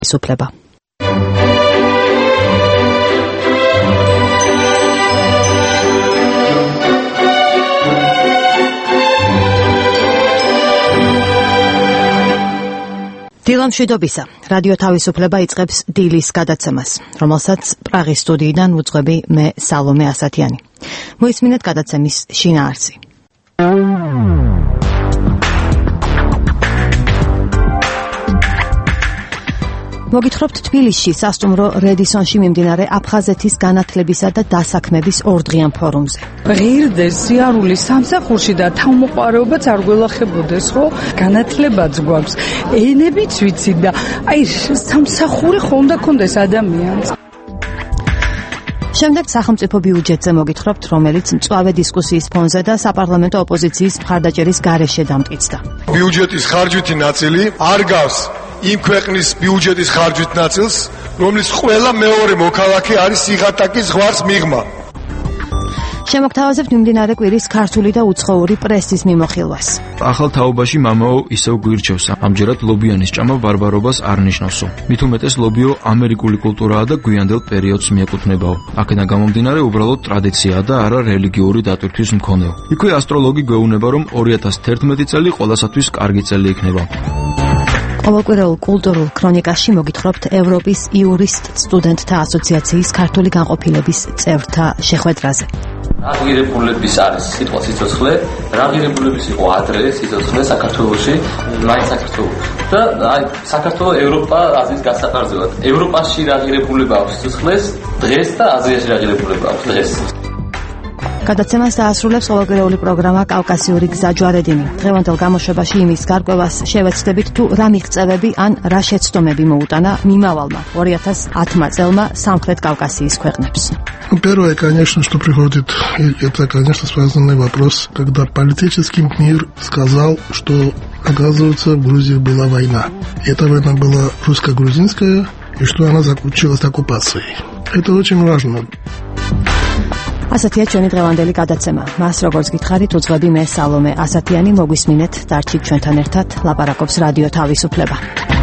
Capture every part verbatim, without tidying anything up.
სუფლება. დილამშვიდობისა. რადიო თავისუფლება იწყებს დილის გადაცემას, რომელსაც პრაღის სტუდიიდან ვუძღვები მე სალომე ასათიანი. მოისმინეთ გადაცემის შინაარსი. მოგითხრობთ თბილისში სასტუმრო რედისონში მიმდინარე აფხაზეთის განათლებისა და დასაქმების ორდღიან ფორუმზე. ღირდეს სიარული სამსახურში და თავმოყარეობაც არ გველახებოდეს, ხო? განათლებაც გვაქვს, ენებიც ვიცით და აი სამსახური ხომ და კონდეს ადამიანს. შემდეგ სახელმწიფო ბიუჯეტზე მოგითხრობთ, რომელიც მწვავე დისკუსიის ფონზე და საპარლამენტო ოპოზიციის მხარდაჭერის გარეშე დამტკიცდა. ბიუჯეტის ხარჯვითი ნაწილი არ გავს იმ ქვეყნის ბიუჯეტის ხარჯვით ნაწილს, რომლის ყველა მეორე მოქალაქე არის სიღატაკის ზღვარს მიღმა. შემოგთავაზებთ მიმდინარე კვირის ქართული და უცხოური პრესის მიმოხილვას. ახალ თაობაში მამაო ისევ გვირჩევს, ამჯერად ლობიანის ჭამა ბარბარობას არ ნიშნავსო. მით უმეტეს ლობიო ამერიკული კულტურაა და გვიანდელ პერიოდს მიეკუთვნებაო. აქედან გამომდინარე უბრალოდ ტრადიციაა და არა რელიგიური დატვირთვის მქონეო. იქვე ასტროლოგი გვეუბნება, რომ ორი ათას თერთმეტი წელი ყველასათვის კარგი წელი იქნება. ყოველკვირეულ კულტურულ ქრონიკაში მოგითხრობთ ევროპის იურისტ სტუდენტთა ასოციაციის ქართული განყოფილების წევრთა შეხვედრაზე. რა ღირებულების არის სიტყვა სიცოცხლე, რა ღირებულების იყო ადრე სიცოცხლე საქართველოში, მაინც საქართველოში. და აი საქართველოს ევროპა აზიის გასაყარზელად. ევროპაში რა ღირებულება აქვს სიცოცხლეს დღეს და აზიაში რა ღირებულება აქვს დღეს. გადაცემას დაასრულებს ყოველკვირეული პროგრამა კავკასიური გზა ჯვარედინი. დღევანდელ გამოშვებაში იმის გარკვევას შევეცდებით, თუ რა მიღწევები ან რა შეცდომები მოუტანა მიმავალმა ორი ათას ათმა წელმა სამხრეთ кавказских ქვეყნებს. Первое, конечно, что приходит, это, конечно, связанный вопрос, когда политический мир сказал, что, оказывается, в Грузии была война. Эта война была русско-грузинская, и что она закончилась оккупацией. Это очень важно. ასათია ჩვენი დღევანდელი გადაცემა. მას როგორც გითხარით, უძღვები მე სალომე ასათიანი, მოგვისმინეთ, დარჩით ჩვენთან ერთად, ლაპარაკობს რადიო თავისუფლება.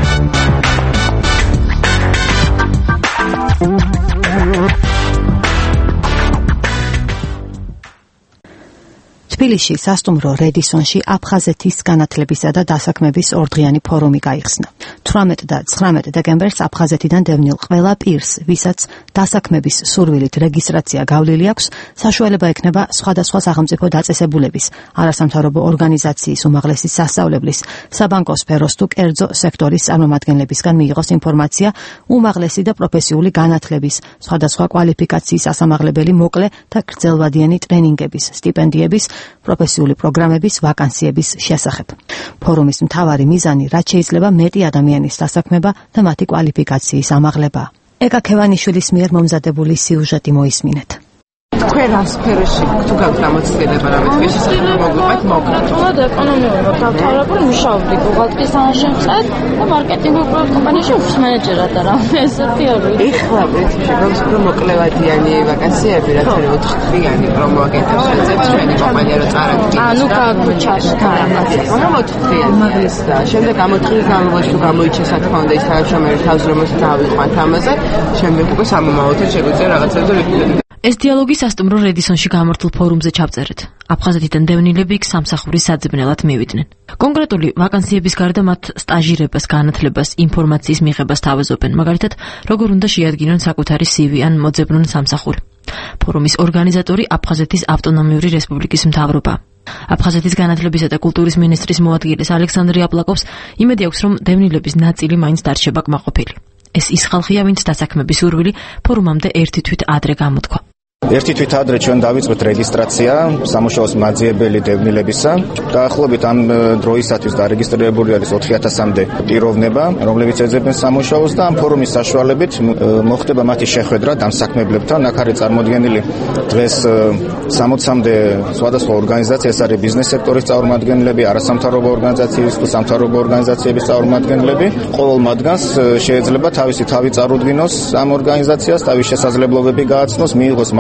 თბილისში სასტუმრო რედისონში აფხაზეთის განათლებისა და დასაქმების ორდღიანი ფორუმი გაიხსნა. თვრამეტ და ცხრამეტ დეკემბერს აფხაზეთიდან დევნილ ყველა პირს, ვისაც დასაქმების სურვილით რეგისტრაცია გავლილი აქვს, საშუალება ექნება სხვადასხვა სახელმწიფო დაწესებულების, არასამთავრობო ორგანიზაციის, უმაღლესი სასწავლებლის, საბანკო სფეროს თუ კერძო სექტორის წარმომადგენლებისგან მიიღოს ინფორმაცია უმაღლესი და პროფესიული განათლების, სხვადასხვა კვალიფიკაციის ასამაღლებელი მოკლე და გრძელვადიანი ტრენინგების, სტიპენდიების, პროფესიული პროგრამების, ვაკანსიების შესახებ. ფორუმის მთავარი მიზანი, რაც შეიძლება მეტი ადამიანის დასაქმება და მათი კვალიფიკაციის ამაღლება. ეკა ქევანიშვილის მიერ მომზადებული სიუჟეტი მოისმინეთ. თქვენ ამ სფეროში თუ გაქვთ გამოცდილება რამე თქვენ შესაძლოა მოგვიყვეთ მოკრატულად ეკონომიურად დავთავრებული მუშაობდი ბუღალტერიის თანაშემწედ და მარკეტინგულ კომპანიაში ოფის მენეჯერად და რამე ესეთი არის. ეხლა პრინციპში გვაქვს უფრო მოკლევადიანი ვაკანსიები, რაც არის ოთხ დღიანი პრომოაგენტებს ვეძებთ ჩვენი კომპანია რო წარადგინოს. ანუ გაგვიჩაში თამაში. მაგრამ ოთხ დღიანი მაგის და შემდეგ ამ ოთხ დღის განმავლობაში თუ გამოიჩეს რა თქმა უნდა ის თანამშრომელი თავს რომელსაც დავიყვანთ ამაზე, შემდეგ უკვე სამომავლოდან შეგვიძლია რაღაცებზე ვიქნებით. ეს დიალოგი სასტუმრო რედისონში გამართულ ფორუმზე ჩავწერეთ. აფხაზეთიდან დევნილები იქ სამსახურის საძებნელად მივიდნენ. კონკრეტული ვაკანსიების გარდა მათ სტაჟირებას, განათლებას, ინფორმაციის მიღებას თავაზობენ, მაგალითად, როგორ უნდა შეადგინონ საკუთარი სი ვი ან მოძებნონ სამსახური. ფორუმის ორგანიზატორი აფხაზეთის ავტონომიური რესპუბლიკის მთავრობა. აფხაზეთის განათლებისა და კულტურის მინისტრის მოადგილეს ალექსანდრე აპლაკოვს იმედი აქვს, რომ დევნილების ნაწილი მაინც დარჩება კმაყოფილი. ეს ის ხალხია, ვინც დასაქმების სურვილი ფორუმამდე ერთი თვით ადრე გამოთქვა. ერთი თვით ადრე ჩვენ დავიწყეთ რეგისტრაცია სამუშაოს მაძიებელი დევნილებისა. დაახლოებით ამ დროისათვის დარეგისტრირებული არის ოთხი ათასამდე პიროვნება, რომლებიც ეძებენ სამუშაოს და ამ ფორუმის საშუალებით მოხდება მათი შეხვედრა დამსაქმებლებთან. აქ არის წარმოდგენილი დღეს სამოცამდე სხვადასხვა ორგანიზაცია, ეს არის ბიზნეს სექტორის წარმომადგენლები, არასამთავრობო ორგანიზაციის თუ სამთავრობო ორგანიზაციების წარმომადგენლები. ყოველ მათგანს შეიძლება თავისი თავი წარუდგინოს ამ ორგანიზაციას, თავის შესაძლებლობები გააცნოს, მიიღოს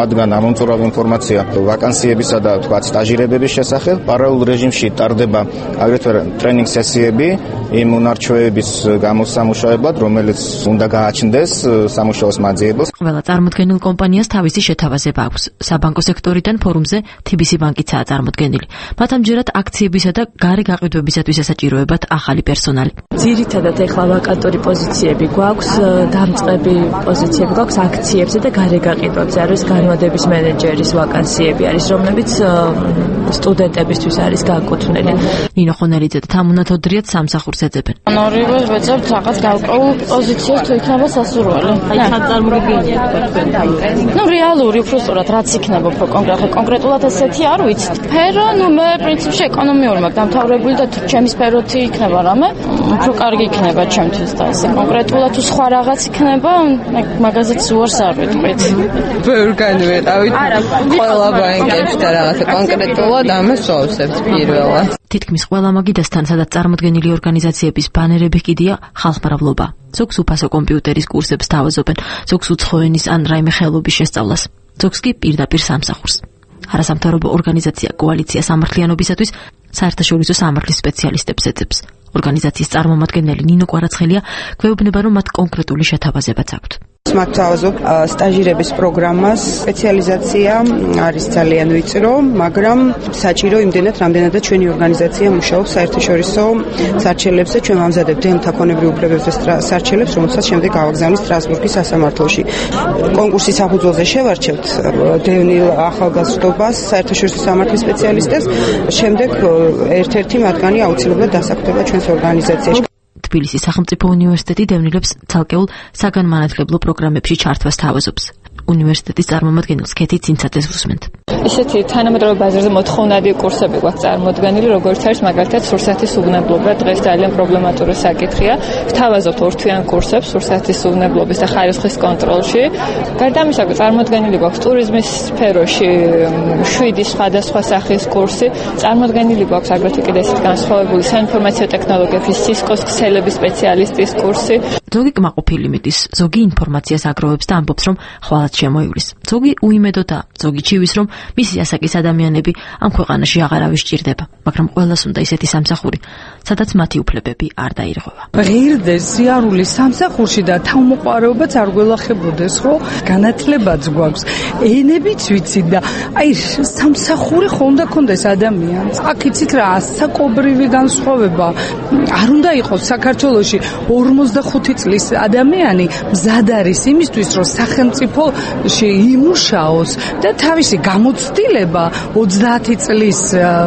რადგან ამომწურავ ინფორმაცია ვაკანსიებისა და თქვა სტაჟირებების შესახებ, პარალელურ რეჟიმში ტარდება აგრეთვე ტრენინგ სესიები იმ უნარჩვევების გამოსამუშავებლად, რომელიც უნდა გააჩნდეს სამუშაოს მაძიებელს. ყველა წარმოდგენილ კომპანიას თავისი შეთავაზება აქვს. საბანკო სექტორიდან ფორუმზე თი ბი სი ბანკიცაა წარმოდგენილი. მათ ამჯერად აქციებისა და გარე გაყიდვებისათვის ესაჭიროებათ ახალი პერსონალი. ძირითადად ეხლა ვაკანტური პოზიციები გვაქვს, დამწყები პოზიციები გვაქვს აქციებზე და გარე გაყიდვებზე. არის განმადების მენეჯერის ვაკანსიები არის, რომლებიც სტუდენტებისთვის არის განკუთვნილი. ნინო ხონელიძე და თამუნა თოდრიაც სამსახურს ეძებენ. ორივე ვეძებთ რაღაც გარკვეულ პოზიციას თუ იქნება სასურველი. აი ხარწარმოგებია თქვენ. ნუ რეალური უბრალოდ რაც იქნება უფრო კონკრეტულად კონკრეტულად ესეთი არ ვიცით. სფერო, ნუ მე პრინციპში ეკონომიური მაქვს დამთავრებული და თუ ჩემი სფეროთი იქნება რამე, უფრო კარგი იქნება ჩემთვის და ესე კონკრეტულად თუ სხვა რაღაც იქნება, მაგაზეც უარს არ ვიტყვით. ბევრგანი ვიყავით. ყველა ბანკებში და რაღაცა კონკრეტულად ამას ვავსებთ პირველად. თითქმის ყველა მაგიდასთან, სადაც წარმოდგენილი ორგანიზაციების ბანერები კიდია ხალხმრავლობა. ზოგს უფასო კომპიუტერის კურსებს თავაზობენ, ზოგს უცხოენის ან რაიმე ხელობის შესწავლას, ზოგს კი პირდაპირ სამსახურს. არასამთავრობო ორგანიზაცია კოალიცია სამართლიანობისათვის საერთაშორისო სამართლის სპეციალისტებს ეძებს. ორგანიზაციის წარმომადგენელი ნინო კვარაცხელია გვეუბნება, რომ მათ კონკრეტული შეთავაზებაც აქვთ. მათ თავაზობ სტაჟირების პროგრამას, სპეციალიზაცია არის ძალიან ვიწრო, მაგრამ საჭირო იმდენად, რამდენადაც ჩვენი ორგანიზაცია მუშაობს საერთაშორისო სარჩელებზე, ჩვენ ვამზადებთ დემთაქონებრივ უფლებებზე სარჩელებს, რომელსაც შემდეგ გავაგზავნით სტრასბურგის სასამართლოში. კონკურსის საფუძველზე შევარჩევთ დევნილ ახალგაზრდობას, საერთაშორისო სამართლის სპეციალისტებს, შემდეგ ერთ-ერთი მათგანი აუცილებლად დასაქმდება ჩვენს ორგანიზაციაში. თბილისის სახელმწიფო უნივერსიტეტი დევნილებს ცალკეულ საგანმანათლებლო პროგრამებში ჩართვას თავაზობს. უნივერსიტეტის წარმომადგენელს ქეთი ცინცაძეს ვუსმენთ. ისეთი თანამედროვე ბაზარზე მოთხოვნადი კურსები გვაქვს წარმოდგენილი, როგორც არის მაგალითად სურსათის უვნებლობა, დღეს ძალიან პრობლემატური საკითხია. ვთავაზობთ ორთვიან კურსებს სურსათის უვნებლობის და ხარისხის კონტროლში. გარდა ამისა, წარმოდგენილი გვაქვს ტურიზმის სფეროში შვიდი სხვადასხვა სახის კურსი. წარმოდგენილი გვაქვს აგრეთვე კიდე ესეთ განსხვავებული საინფორმაციო ტექნოლოგიების სისკოს ქსელების სპეციალისტის კურსი. ზოგი კმაყოფილი მიდის, ზოგი ინფორმაციას აგროვებს და ამბობს, რომ ხვალად შემოივლის. ზოგი უიმედო და ზოგი ჩივის, რომ მისი ასაკის ადამიანები ამ ქვეყანაში აღარავის ჭირდება, მაგრამ ყველას უნდა ისეთი სამსახური, სადაც მათი უფლებები არ დაირღვევა. ღირდეს სიარული სამსახურში და თავმოყარეობაც არ გველახებოდეს, ხო? განათლებაც გვაქვს, ენებიც ვიცით და აი სამსახური ხო უნდა კონდეს ადამიანს. აქ იცით რა, ასაკობრივი განსხვავება არ უნდა იყოს საქართველოში ორმოცდახუთი წლის ადამიანი მზად არის იმისთვის, რომ სახელმწიფოში იმუშაოს და თავისი გამოცდილება ოცდაათი წლის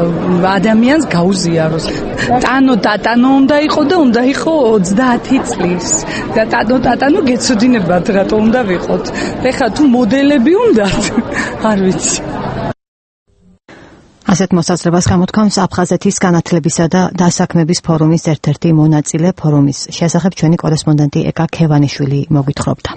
ადამიანს გაუზიაროს. ტანო ტატანო უნდა იყო და უნდა იყო ოცდაათი წლის. და ტანო ტატანო გეცოდინებათ რატო უნდა ვიყოთ. ეხლა თუ მოდელები უნდათ, არ ვიცი. ასეთ მოსაზრებას გამოთქვამს აფხაზეთის განათლებისა და დასაქმების ფორუმის ერთ-ერთი მონაწილე. ფორუმის შესახებ ჩვენი კორესპონდენტი ეკა ქევანიშვილი მოგვითხრობდა.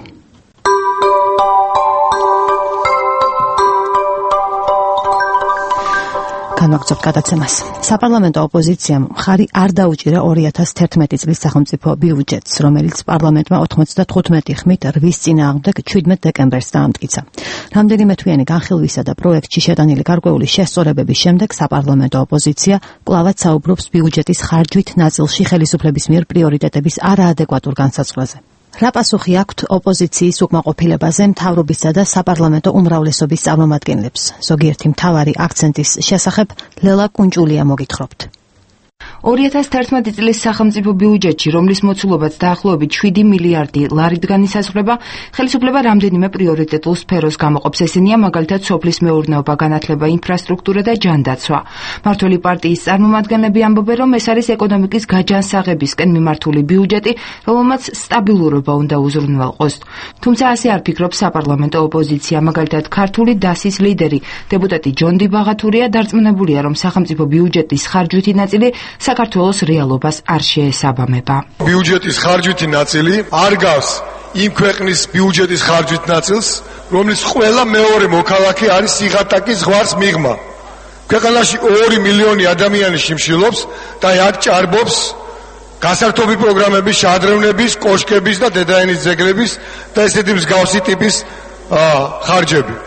განვაგრძობთ გადაცემას. საპარლამენტო ოპოზიციამ მხარი არ დაუჭირა ორი ათას თერთმეტი წლის სახელმწიფო ბიუჯეტს, რომელიც პარლამენტმა ოთხმოცდათხუთმეტი ხმით რვის წინააღმდეგ შვიდმეტ დეკემბერს დაამტკიცა. რამდენიმე თვიანი განხილვისა და პროექტში შეტანილი გარკვეული შესწორებების შემდეგ საპარლამენტო ოპოზიცია კვლავაც საუბრობს ბიუჯეტის ხარჯვით ნაწილში ხელისუფლების მიერ პრიორიტეტების არაადეკვატურ განსაზღვრაზე. რა პასუხი აქვთ ოპოზიციის უკმაყოფილებაზე მთავრობისა და საპარლამენტო უმრავლესობის წარმომადგენლებს? ზოგიერთი მთავარი აქცენტის შესახებ ლელა კუნჭულია მოგითხრობთ. ორი ათას თერთმეტი წლის სახელმწიფო ბიუჯეტში, რომლის მოცულობაც დაახლოებით შვიდი მილიარდი ლარიდან ისაზღვრება, ხელისუფლება რამდენიმე პრიორიტეტულ სფეროს გამოყოფს. ესენია მაგალითად სოფლის მეურნეობა, განათლება, ინფრასტრუქტურა და ჯანდაცვა. მმართველი პარტიის წარმომადგენლები ამბობენ, რომ ეს არის ეკონომიკის გაჯანსაღებისკენ მიმართული ბიუჯეტი, რომელმაც სტაბილურობა უნდა უზრუნველყოს. თუმცა ასე არ ფიქრობს საპარლამენტო ოპოზიცია. მაგალითად, ქართული დასის ლიდერი, დეპუტატი ჯონდი ბაღათურია დარწმუნებულია, რომ სახელმწიფო ბიუჯეტის ხარჯვითი ნაწილი საქართველოს რეალობას არ შეესაბამება. ბიუჯეტის ხარჯვითი ნაწილი არ გავს იმ ქვეყნის ბიუჯეტის ხარჯვით ნაწილს, რომლის ყველა მეორე მოქალაქე არის სიღატაკის ზღვარს მიღმა. ქვეყანაში ორი მილიონი ადამიანი შიმშილობს და აქ ჭარბობს გასართობი პროგრამების, შადრევნების, კოშკების და დედაენის ძეგლების და ესეთი მსგავსი ტიპის ხარჯები.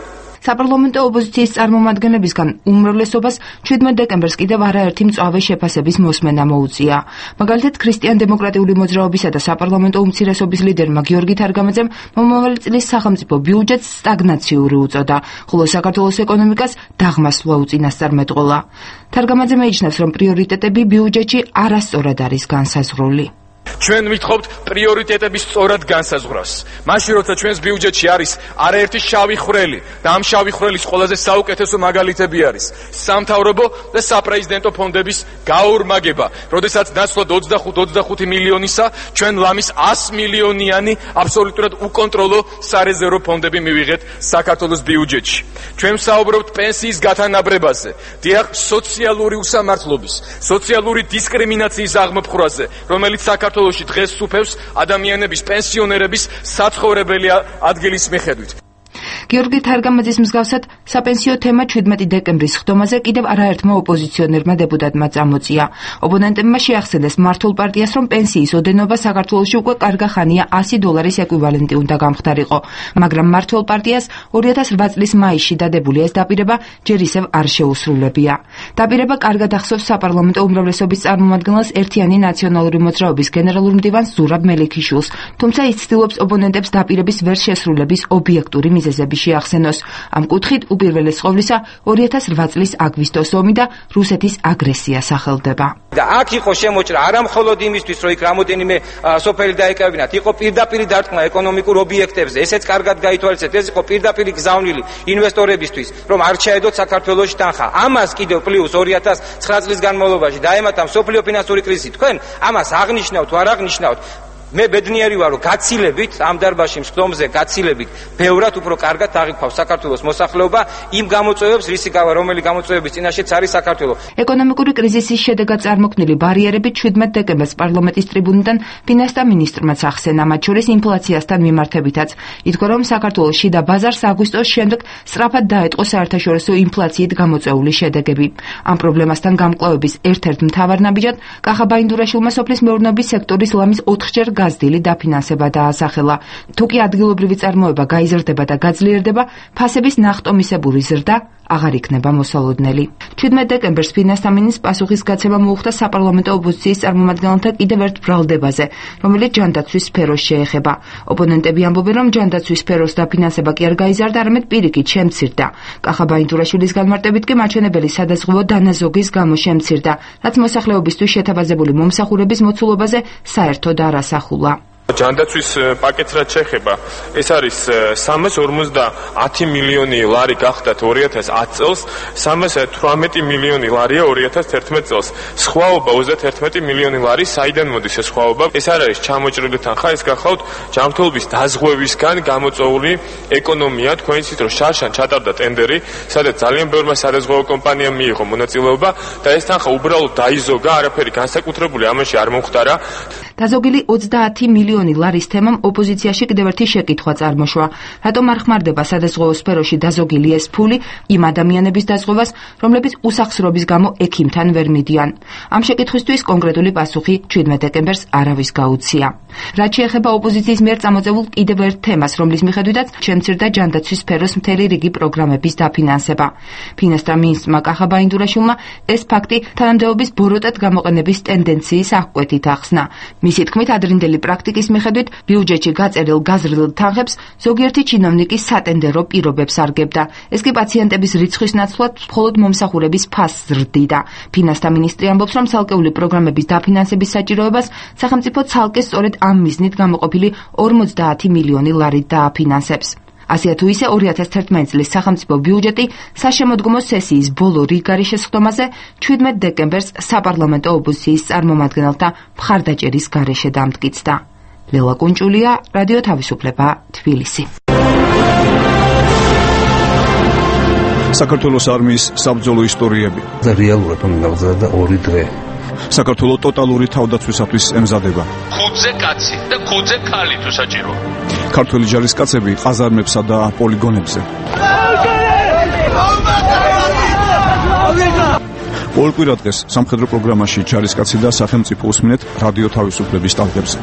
საპარლამენტო ოპოზიციის წარმომადგენლებისგან უმრავლესობას შვიდმეტ დეკემბერს კიდევ არაერთი მწვავე შეფასების მოსმენა მოუწია. მაგალითად, ქრისტიან-დემოკრატიული მოძრაობისა და საპარლამენტო უმცირესობის ლიდერმა გიორგი თარგამაძემ მომავალი წლის სახელმწიფო ბიუჯეტს სტაგნაციური უწოდა, ხოლო საქართველოს ეკონომიკას დაღმასვლა უწინასწარმეტყველა. თარგამაძე მეიჩნევს, რომ პრიორიტეტები ბიუჯეტში არასწორად არის განსაზღვრული. ჩვენ ვითხოვთ პრიორიტეტების სწორად განსაზღვრას. მაშინ როცა ჩვენს ბიუჯეტში არის არაერთი შავი ხვრელი და ამ შავი ხვრელის ყველაზე საუკეთესო მაგალითები არის სამთავრობო და საპრეზიდენტო ფონდების გაორმაგება. როდესაც ნაცვლად ოცდახუთი მილიონისა ჩვენ ლამის ას მილიონიანი აბსოლუტურად უკონტროლო სარეზერვო ფონდები მივიღეთ საქართველოს ბიუჯეტში. ჩვენ ვსაუბრობთ პენსიის გათანაბრებაზე, დიახ, სოციალური უსამართლობის, სოციალური დისკრიმინაციის აღმოფხვრაზე, რომელიც საქართველოს დღეს სუფევს ადამიანების პენსიონერების საცხოვრებელი ადგილის მიხედვით. გიორგი თარგამაძის მსგავსად საპენსიო თემა შვიდმეტი დეკემბრის ხდომაზე კიდევ არაერთმა ოპოზიციონერმა დეპუტატმა წამოწია. ოპონენტებმა შეახსენეს მმართველ პარტიას, რომ პენსიის ოდენობა საქართველოში უკვე კარგა ხანია ასი დოლარის ეკვივალენტი უნდა გამხდარიყო, მაგრამ მმართველ პარტიას ორი ათას რვა წლის მაისში დადებული ეს დაპირება ჯერ ისევ არ შეუსრულებია. დაპირება კარგად ახსოვს საპარლამენტო უმრავლესობის წარმომადგენელს ერთიანი ნაციონალური მოძრაობის გენერალურ მდივანს ზურაბ მელიქიშვილს, თუმცა ის ცდილობს ოპონენტებს დაპირების ვერ შესრულების ობიექტური მიზეზები შეახსენოს. ამ კუთხით უპირველეს ყოვლისა ორი ათას რვა წლის აგვისტოს ომი და რუსეთის აგრესია სახელდება. და აქ იყო შემოჭრა არა მხოლოდ იმისთვის, რომ იქ რამოდენიმე სოფელი დაეკავინათ, იყო პირდაპირ დარტყმა ეკონომიკურ ობიექტებზე. ესეც კარგად გაითვალისწინეთ, ეს იყო პირდაპირ გზავნილი ინვესტორებისთვის, რომ არ ჩაედოთ საქართველოში თანხა. ამას კიდევ პლუს ორი ათას ცხრა წლის განმავლობაში დაემატა მსოფლიო ფინანსური კრიზისი. თქვენ ამას აღნიშნავთ, არ აღნიშნავთ? მე ბედნიერი ვარ, რომ გაცილებით ამ დარბაზში მსხდომზე გაცილებით ბევრად უფრო კარგად აღიქვავს საქართველოს მოსახლეობა იმ გამოწვევებს, რისი გავა რომელი გამოწვევების წინაშეც არის საქართველო. ეკონომიკური კრიზისის შედეგად წარმოქმნილი ბარიერები შვიდმეტ დეკემბერს პარლამენტის ტრიბუნიდან ფინანსთა მინისტრმაც ახსენა, მათ შორის ინფლაციასთან მიმართებითაც. ითქვა, რომ საქართველოს შიდა ბაზარს აგვისტოს შემდეგ სწრაფად დაეტყო საერთაშორისო ინფლაციით გამოწვეული შედეგები. ამ პრობლემასთან გამკლავების ერთ-ერთ მთავარ ნაბიჯად კახა ბაინდურაშვილმა სოფლის მეურნეობის სექტორის ლამის ოთხჯერ გაზრდილი დაფინანსება დაასახელა. თუ კი ადგილობრივი წარმოება გაიზრდება და გაძლიერდება, ფასების ნახტომისებური ზრდა აღარ იქნება მოსალოდნელი. შვიდმეტ დეკემბერს ფინანსთა მინისტრს პასუხისგაცემა მოუხდა საპარლამენტო ოპოზიციის წარმომადგენელთა კიდევ ერთ ბრალდებაზე, რომელიც ჯანდაცვის სფეროს შეეხება. ოპონენტები ამბობენ, რომ ჯანდაცვის სფეროს დაფინანსება კი არ გაიზარდა, არამედ პირიქით შემცირდა. კახა ბაინდურაშვილის განმარტებით კი მაჩვენებელი სადაზღვევო დანაზოგის გამო შემცირდა, რაც მოსახლეობისთვის შეთავაზებული მომსახურების მოცულობაზე საერთოდ არ ასახულა. ჯანდაცვის პაკეტს რაც შეეხება, ეს არის სამას ორმოცდაათი მილიონი ლარი გახდათ ორი ათას ათი წელს, სამას თვრამეტი მილიონი ლარია ორი ათას თერთმეტ წელს. სხვაობა ოცდაათი მილიონი ლარი, საიდან მოდის ეს სხვაობა? ეს არ არის ჩამოჭრილი თანხა, ეს გახლავთ ჯანმრთელობის დაზღვევისგან გამოწვეული ეკონომია. თქვენ იცით, რომ შარშან ჩატარდა ტენდერი, სადაც ძალიან ბევრმა სადაზღვევო კომპანიამ მიიღო მონაწილეობა და ეს თანხა უბრალოდ დაიზოგა, არაფერი განსაკუთრებული ამაში არ მომხდარა. დაზოგილი ოცდაათი მილიონი ლარის თემამ ოპოზიციაში კიდევ ერთი შეკითხვა წარმოშვა. რატომ არ ხმარდება სადაზღვევო სფეროში დაზოგილი ეს ფული იმ ადამიანების დაზღვევას, რომლებიც უსახსრობის გამო ექიმთან ვერ მიდიან? ამ შეკითხვისთვის კონკრეტული პასუხი შვიდმეტ დეკემბერს არავის გაუცია. რაც შეეხება ოპოზიციის მიერ წამოწეულ კიდევ ერთ თემას, რომლის მიხედვითაც შემცირდა ჯანდაცვის სფეროს მთელი რიგი პროგრამების დაფინანსება. ფინანსთა მინისტრმა კახა ბაინდურაშვილმა ეს ფაქტი თანამდებობის ბოროტად გამოყენების ტენდენციის აღკვეთით ახსნა. მისი თქმით, ადრინდელი პრაქტიკის მიხედვით ბიუჯეტში გაწერილ გაზრდილ თანხებს ზოგიერთი ჩინოვნიკი სატენდერო პირობებს არგებდა. ეს კი პაციენტების რიცხვის ნაცვლად მხოლოდ მომსახურების ფასს ზრდიდა. ფინანსთა მინისტრი ამბობს, რომ ცალკეული პროგრამების დაფინანსების საჭიროებას სახელმწიფო ცალკე სწორედ ამ მიზნით გამოყოფილი ორმოცდაათი მილიონი ლარით დააფინანსებს. ასეა თუ ისე ორი ათას თერთმეტი წლის სახელმწიფო ბიუჯეტი საშემოდგომო სესიის ბოლო რიგარის შესხდომაზე შვიდმეტ დეკემბერს საპარლამენტო ოპოზიციის წარმომადგენელთა მხარდაჭერის გარეშე დამტკიცდა. ლელა კუნჭულია, რადიო თავისუფლება, თბილისი. საქართველოს არმიის საბრძოლო ისტორიები. რეალურად უნდა გავზარდა ორი დღე. საქართველოს ტოტალური თავდაცვისათვის ემზადება. ხუთზე კაცი და ხუთზე ქალი თუ საჭირო. ქართველი ჯარისკაცები ყაზარმებსა და პოლიგონებზე. ყოველ კვირა დღეს სამხედრო პროგრამაში ჯარისკაცი და სახელმწიფო უსმენთ რადიო თავისუფლების სტალკებზე.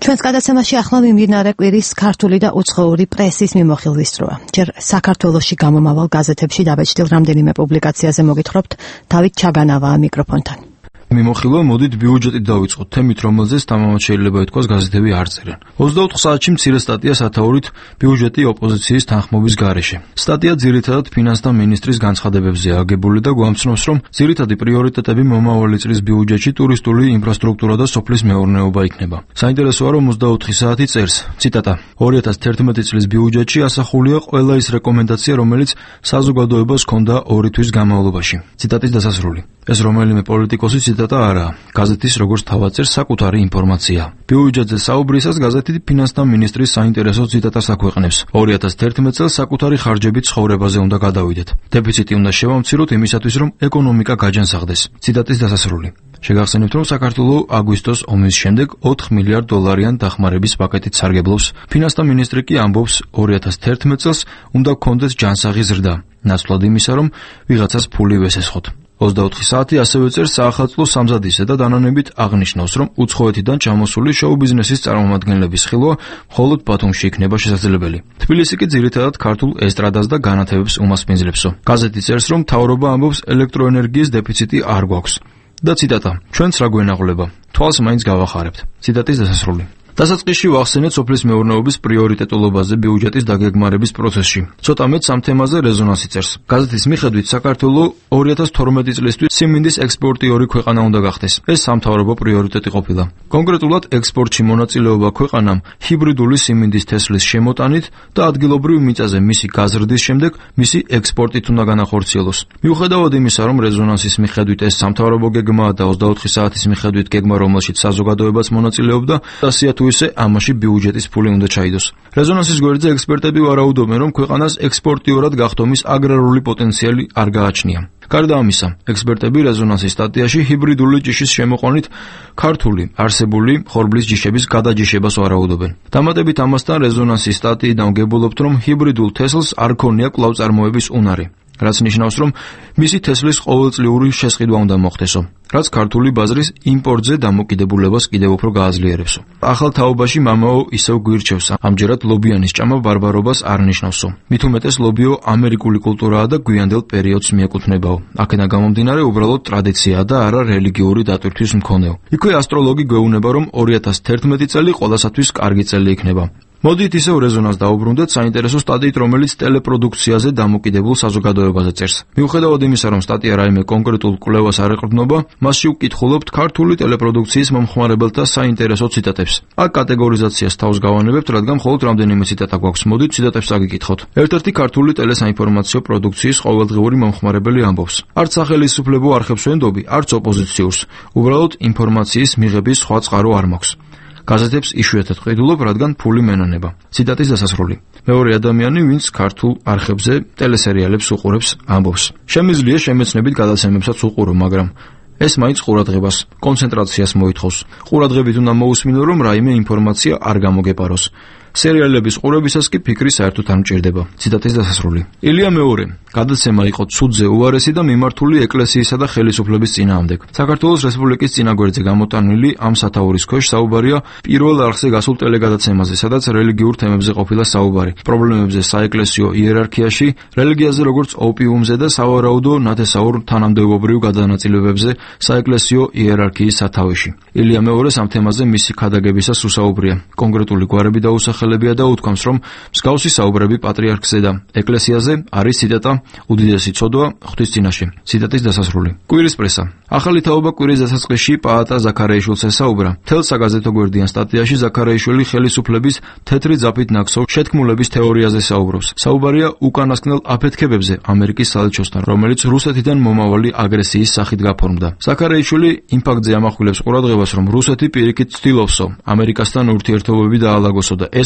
ჩვენს გადაცემაში ახლა მიმდინარე კვირის ქართული და უცხოური პრესის მიმოხილვის დროა. ჯერ საქართველოში გამომავალ გაზეთებში დაბეჭდილ რამდენიმე პუბლიკაციაზე მოგითხრობთ დავით ჩაგანავაა მიკროფონთან. მიმოხილვა მოდით ბიუჯეტით დავიწყოთ, თემით რომელზეც თამამად შეიძლება ითქვას გაზეთები არ წერენ. ოცდაოთხ საათში მცირე სტატია სათაურით ბიუჯეტი ოპოზიციის თანხმობის გარეშე. სტატია ძირითადად ფინანსთა მინისტრის განცხადებებზეა აგებული და გვამცნობს, რომ ძირითადი პრიორიტეტები მომავალი წლის ბიუჯეტში ტურისტული ინფრასტრუქტურა და სოფლის მეურნეობა იქნება. საინტერესოა, რომ ოცდაოთხი საათი წერს, ციტატა: ორი ათას თერთმეტი წლის ბიუჯეტში ასახულია ყველა ის რეკომენდაცია, რომელიც საზოგადოებას ჰქონდა ორი თვის განმავლობაში. ციტატის დასასრული. ეს რომელიმე პოლიტიკოსი ციტატა არაა. გაზეთის როგორც თავად წერს საკუთარი ინფორმაცია. ბიუჯეტზე საუბრისას გაზეთი ფინანსთა მინისტრის საინტერესო ციტატას აქვეყნებს. ორი ათას თერთმეტ წელს საკუთარი ხარჯებით ცხოვრებაზე უნდა გადავიდეთ. დეფიციტი უნდა შევამციროთ იმისათვის, რომ ეკონომიკა გაჯანსაღდეს. ციტატის დასასრული. შეგახსენებთ, რომ საქართველო აგვისტოს ომის შემდეგ ოთხ მილიარდ დოლარიან დახმარების პაკეტით სარგებლობს. ფინანსთა მინისტრი კი ამბობს, ორი ათას თერთმეტ წელს უნდა გქონდეს ჯანსაღი ზრდა, ნაცვლად იმისა, რომ ვიღაცას ფული ვესესხოთ. ოცდაოთხი საათი ასევე წერს საახალწლო სამზადისზე და დანანებით აღნიშნავს, რომ უცხოეთიდან ჩამოსული შოუ-ბიზნესის წარმომადგენლების ხილვა მხოლოდ ბათუმში იქნება შესაძლებელი. თბილისი კი ძირითადად ქართულ ესტრადას და განათებებს უმასპინძლებსო. გაზეთი წერს, რომ მთავრობა ამბობს, ელექტროენერგიის დეფიციტი არ გვაქვს. და ციტატა: ჩვენც რა გვენაღვლება, თვალს მაინც გავახარებთ. ციტატის დასასრული. დასაწყისში ვახსენეთ სოფლის მეურნეობის პრიორიტეტულობაზე ბიუჯეტის დაგეგმარების პროცესში. ცოტა მეტს ამ თემაზე რეზონანსი წერს. გაზეთის მიხედვით საქართველო ორი ათას თორმეტი წლისთვის სიმინდის ექსპორტიორი ქვეყანა უნდა გახდეს. ეს სამთავრობო პრიორიტეტი ყოფილა. კონკრეტულად ექსპორტში მონაწილეობა ქვეყანამ ჰიბრიდული სიმინდის თესლის შემოტანით და ადგილობრივ მიწაზე მისი გაზრდის შემდეგ მისი ექსპორტით უნდა განახორციელოს. მიუხედავად იმისა, რომ რეზონანსის მიხედვით ეს სამთავრობო გეგმაა და ოცდაოთხი საათის მიხედვით გეგმა, რომელშიც საზოგადოებაც მონაწილეობდა, ასია თუ ისე ამაში ბიუჯეტის ფული უნდა ჩაიდოს. რეზონანსის გვერდზე ექსპერტები ვარაუდობენ, რომ ქვეყანას ექსპორტიორად გახდომის აგრარული პოტენციალი არ გააჩნია. გარდა ამისა, ექსპერტები რეზონანსის სტატიაში ჰიბრიდული ჯიშის შემოყვანით ქართული არსებული ხორბლის ჯიშების გადაჯიშებას ვარაუდობენ. დამატებით ამასთან რეზონანსის სტატიიდან ვგებულობთ, რომ ჰიბრიდულ თესლს არ ქონია კვლავ-წარმოების უნარი, რაც ნიშნავს, რომ მისი თესლის ყოველწლიური შესყიდვა უნდა მოხდესო, რაც ქართული ბაზრის იმპორტზე დამოკიდებულებას კიდევ უფრო გააძლიერებსო. ახალ თაობაში მამაო ისევ გვირჩევს, ამჯერად ლობიანის ჭამა ბარბარობას არ ნიშნავსო. მით უმეტეს ლობიო ამერიკული კულტურაა და გვიანდელ პერიოდს მიეკუთვნებაო. აქედან გამომდინარე უბრალოდ ტრადიციაა და არა რელიგიური დატვირთვის მქონეო. იქვე ასტროლოგი გვეუბნება, რომ ორი ათას თერთმეტი წელი ყველასათვის კარგი წელი იქნება. მოდით ისევ რეზონანს დაუბრუნდეთ საინტერესო სტატიით, რომელიც ტელეპროდუქციაზე დამოკიდებულ საზოგადოებაზე წერს. მიუხედავად იმისა, რომ სტატია რაიმე კონკრეტულ კვლევას არ ეყრდნობა, მასში ვკითხულობთ ქართული ტელეპროდუქციის მომხმარებელთა საინტერესო ციტატებს. აქ კატეგორიზაციას თავს გავანებებთ, რადგან მხოლოდ რამდენიმე ციტატა გვაქვს. მოდით ციტატებს აგიკითხოთ. ერთ-ერთი ქართული ტელესაინფორმაციო პროდუქციის ყოველდღიური მომხმარებელი ამბობს: არც სახელისუფლებო არხებს ვენდობი, არც ოპოზიციურს. უბრალოდ ინფორმაციის მიღების სხვა წყარო არ მაქვს. გაზეთებს იშვიათად ყიდულობ, რადგან ფული მენანება. ციტატის დასასრული. მეორე ადამიანი, ვინც ქართულ არხებზე ტელესერიალებს უყურებს, ამბობს: შემიძლია შემეცნებით გადაცემებსაც უყურო, მაგრამ ეს მაინც ყურადღებას, კონცენტრაციას მოითხოვს. ყურადღებით უნდა მოусმინო, რომ რაიმე ინფორმაცია არ გამოგეპაროს. სერიალების ყურებისას კი ფიქრი საერთოდ არ მჭირდება. ციტატის დასასრული. ილია მეორე. გადაცემა იყო ცუდზე უარესი და მიმართული ეკლესიისა და ხელისუფლების წინააღმდეგ. საქართველოს რესპუბლიკის წინაგვერდზე გამოტანილი ამ სათაურის ქვეშ საუბარია პირველ არხზე გასულ ტელეგადაცემაზე, სადაც რელიგიურ თემებზე ყოფილა საუბარი. პრობლემებზე საეკლესიო იერარქიაში, რელიგიაზე როგორც ოპიუმზე და სავარაუდო ნათესაურ თანამდებობრივ გადანაწილებებზე საეკლესიო იერარქიის სათავეში. ილია მეორეს ამ თემაზე მისი ქადაგებისას უსაუბრია. კონკრეტული გვარები დაუსახელებია და უთქვამს, რომ მსგავსი საუბრები პატრიარქზე და ეკლესიაზე არის ციტატა უდიდესი ცოდვა ღვთის წინაშე. ციტატის დასასრული. კვირის პრესა. ახალი თაობა კვირის დასაწყისში პაატა ზაქარიაშვილს ესაუბრა. თელ საგაზეთო გვერდიან სტატიაში ზაქარიაშვილი ხელისუფლების თეთრი ძაფით ნაქსოვ შეთქმულების თეორიაზე საუბრობს. საუბარია უკანასკნელ აფეთქებებზე ამერიკის საელჩოსთან, რომელიც რუსეთიდან მომავალი აგრესიის სახით გაფორმდა. ზაქარიაშვილი იმ ფაქტზე ამახვილებს ყურადღებას, რომ რუსეთი პირიქით ცდილობსო ამერიკასთან ურთიერთობები დაალაგოსო და ეს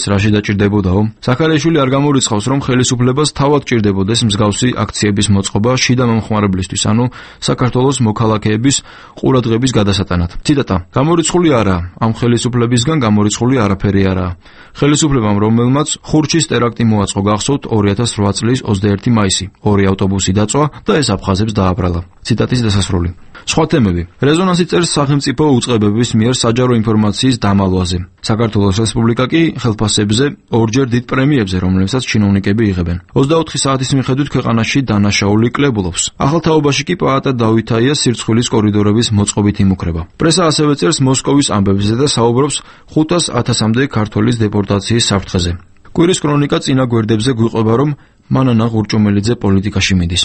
რაში დაჭირდებოდაო? საქარიაშვილი არ გამორიცხავს, რომ ხელისუფლებას თავად ჭირდებოდეს მსგავსი აქციების მოწყობა შიდა მომხმარებლისთვის, ანუ საქართველოს მოქალაქეების ყურადღების გადასატანად. ციტატა: გამორიცხული არაა, ამ ხელისუფლებისგან გამორიცხული არაფერი არაა. ხელისუფლებამ, რომელმაც ხურჩის ტერაქტი მოაწყო, გახსოვთ ორი ათას რვა წლის ოცდაერთი მაისი, ორი ავტობუსი დაწვა და ეს აფხაზებს დააბრალა. ციტატის დასასრული. სხვა თემები. რეზონანსი წერს სახელმწიფო უწყებების მიერ საჯარო ინფორმაციის დამალვაზე. საქართველოს რესპუბლიკა კი ხელფასებზე ორჯერ დიდ პრემიებზე, რომლებსაც ჩინოვნიკები იღებენ. ოცდაოთხი საათის მიხედვით ქვეყანაში დანაშაული კლებულობს. ახალ თაობაში კი პაატა დავითაია სირცხვილის კორიდორების მოწყობით იმუქრება. პრესა ასევე წერს მოსკოვის ამბებზე და საუბრობს ხუთას ათასამდე ქართველის დეპორტაციის საფრთხეზე. კვირის კრონიკა წინა გვერდებზე გვიყვება, რომ მანანა ღურჭუმელიძე პოლიტიკაში მიდის.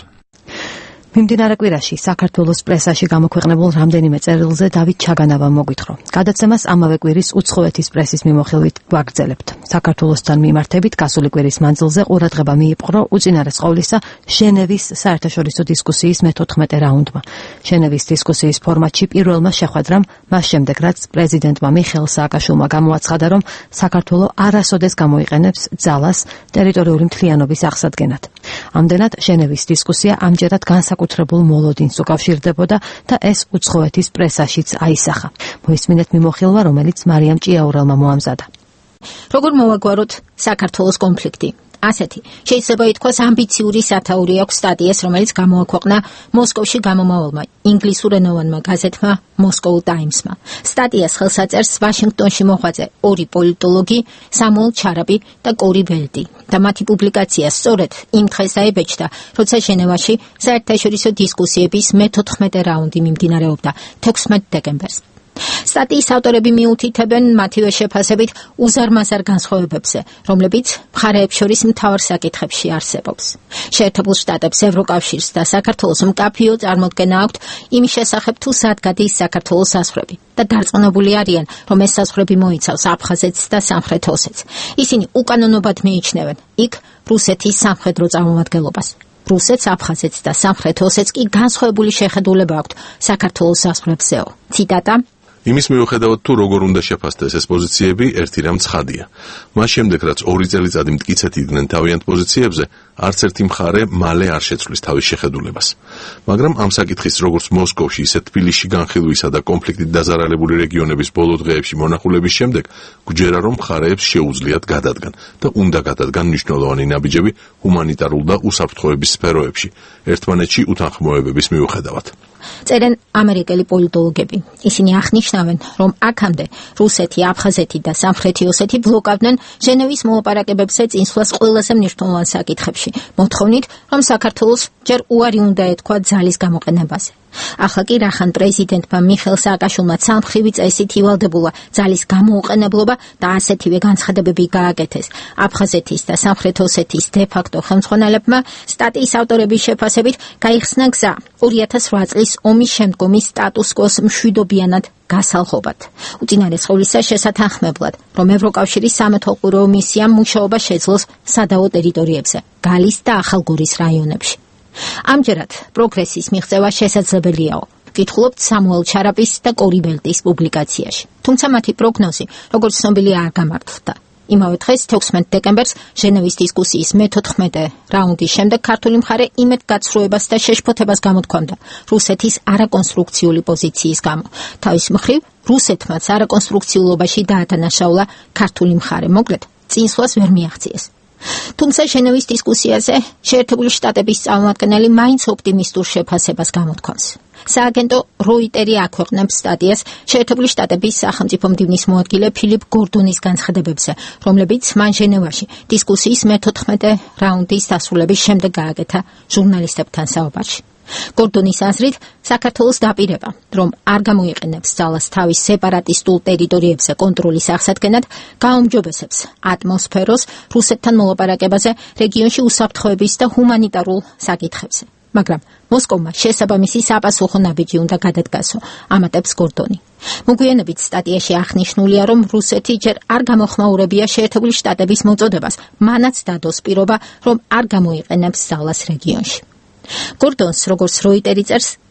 მიმდინარე კვირაში საქართველოს პრესაში გამოქვეყნებულ რამდენიმე წერილზე დავით ჩაგანავამ მოგვითხრა. გადაცემას ამავე კვირის უცხოეთის პრესის მიმოხილვით ვაგრძელებთ. საქართველოსთან მიმართებით გასული კვირის მანძილზე ყურადღება მიიპყრო უწინარეს ყოვლისა ჟენევის საერთაშორისო დისკუსიის მეთოთხმეტე რაუნდმა. ჟენევის დისკუსიის ფორმატში პირველმა შეხვედრამ, მას შემდეგ რაც პრეზიდენტმა მიხეილ სააკაშვილმა გამოაცხადა, რომ საქართველო არასოდეს გამოიყენებს ძალას ტერიტორიული მთლიანობის აღსადგენად. ამდენად ჟენევის დისკუსია ამჯერად განსაკუთრებულ მოლოდინს უკავშირდებოდა და ეს უცხოეთის პრესაშიც აისახა. მოისმინეთ მიმოხილვა, რომელიც მარიამ ჭიაურელმა მოამზადა. როგორ მოვაგვაროთ საქართველოს კონფლიქტი? ასეთი შეიძლება ითქვას ამბიციური სათაური აქვს სტატიას, რომელიც გამოაქვეყნა მოსკოვში გამომავალმა ინგლისურენოვანმა გაზეთმა Moscow Times-მა. სტატიას ხელს აწერს ვაშინგტონში მოღვაწე ორი პოლიტოლოგი სამუელ ჩარაბი და კორი ველდი და მათი პუბლიკაცია სწორედ იმ დღეს დაიბეჭდა, როცა ჟენევაში საერთაშორისო დისკუსიების მეთოთხმეტე რაუნდი მიმდინარეობდა თექვსმეტ დეკემბერს. სტატიის ავტორები მიუთითებენ მათივე შეფასებით უზარმაზარ განსხვავებებზე, რომლებიც მხარეებს შორის მთავარ საკითხებში არსებობს. შეერთებულ შტატებს, ევროკავშირს და საქართველოს მკაფიო წარმოდგენა აქვთ იმის შესახებ, თუ სად გადის საქართველოს საზღვრები და დარწმუნებული არიან, რომ ეს საზღვრები მოიცავს აფხაზეთს და სამხრეთ ოსეთს. ისინი უკანონოდ მიიჩნევენ იქ რუსეთის სამხედრო წარმომადგენლობას. რუსეთს, აფხაზეთს და სამხრეთ ოსეთს კი განსხვავებული შეხედულება აქვთ საქართველოს საზღვრებზეო. ციტატა: იმის მიუხედავად თუ როგორ უნდა შეფასდეს ეს პოზიციები, ერთი რამ ცხადია. მას შემდეგ, რაც ორი წელიწადი მტკიცედ იდგნენ თავიანთ პოზიციებზე, არც ერთი მხარე მალე არ შეცვლის თავის შეხედულებას. მაგრამ ამ საკითხის როგორც მოსკოვში, ისე თბილისში განხილვისა და კონფლიქტით დაზარალებული რეგიონების ბოლო დღეებში მონახულების შემდეგ, გვჯერა რომ მხარეებს შეუძლიათ გადადგან და უნდა გადადგან მნიშვნელოვანი ნაბიჯები ჰუმანიტარულ და უსაფრთხოების სფეროებში, ერთმანეთში უთანხმოებების მიუხედავად. წერენ ამერიკელი პოლიტოლოგები. ისინი აღნიშნავენ, რომ აქამდე რუსეთი, აფხაზეთი და სამხრეთი ოსეთი ბლოკავდნენ ჟენევის მოლაპარაკებებზე წინსვლას ყველაზე მნიშვნელოვან საკითხებში, მოთხოვნით, რომ საქართველოს ჯერ უარი უნდა ეთქვა ძალის გამოყენებაზე. ახლა კი რახან პრეზიდენტმა მიხეილ სააკაშვილმა სამმხრივი წესით ივალდებულა ძალის გამოუყენებლობა და ასეთივე განცხადებები გააკეთეს აფხაზეთის და სამხრეთ ოსეთის დე-ფაქტო ხელმძღვანელებმა, სტატიის ავტორების შეფასებით გაიხსნა გზა ორი ათას რვა წლის ომის შემდგომი სტატუს-კვოს მშვიდობიანად გასალხობად. უწინარეს ყოვლისა შესათანხმებლად, რომ ევროკავშირის სამეთვალყურეო მისიამ მუშაობა შეძლოს სადავო ტერიტორიებზე, გალის და ახალგორის რაიონებში. ამჯერად პროგრესის მიღწევა შესაძლებელიაო. ვკითხულობთ სამუელ ჩარაპის და კორი ველდის პუბლიკაციაში. თუმცა მათი პროგნოზი, როგორც ცნობილია, არ გამართლდა. იმავე დღეს თექვსმეტ დეკემბერს ჟენევის დისკუსიის მეთოთხმეტე რაუნდის შემდეგ ქართული მხარე იმედ გაცხრუებას და შეშფოთებას გამოთქვამდა რუსეთის არაკონსტრუქციული პოზიციის გამო. თავის მხრივ, რუსეთმაც არაკონსტრუქციულობაში დაადანაშაულა ქართული მხარე, მოკლედ წინსვლას ვერ მიაღწიეს. თუმცა ჟენევის დისკუსიაზე შეერთებული შტატების წარმომადგენელი მაინც ოპტიმისტურ შეფასებას გამოთქვამს. სააგენტო როიტერი აქვეყნებს სტატიას შეერთებული შტატების სახელმწიფო მდივნის მოადგილე ფილიპ გორდონის განცხადებებზე, რომლებიც მან ჟენევაში დისკუსიის მეთოთხმეტე რაუნდის დასრულების შემდეგ გააკეთა ჟურნალისტებთან საუბარში. გორდონის აზრით, საქართველოს დაპირება, რომ არ გამოიყენებს ძალას თავის სეპარატისტულ ტერიტორიებზე კონტროლის აღსადგენად, გააუმჯობესებს ატმოსფეროს რუსეთთან მოლაპარაკებაზე რეგიონში უსაფრთხოების და ჰუმანიტარულ საკითხებზე. მაგრამ მოსკოვმა შესაბამისი საპასუხო ნაბიჯი უნდა გადადგასო, ამატებს გორდონი. მოგვიანებით სტატიაში აღნიშნულია, რომ რუსეთი ჯერ არ გამოხმაურებია შეერთებული შტატების მოწოდებას, მანაც დადოს პირობა, რომ არ გამოიყენებს ძალას რეგიონში. გორდონს, როგორც როიტერი წერს,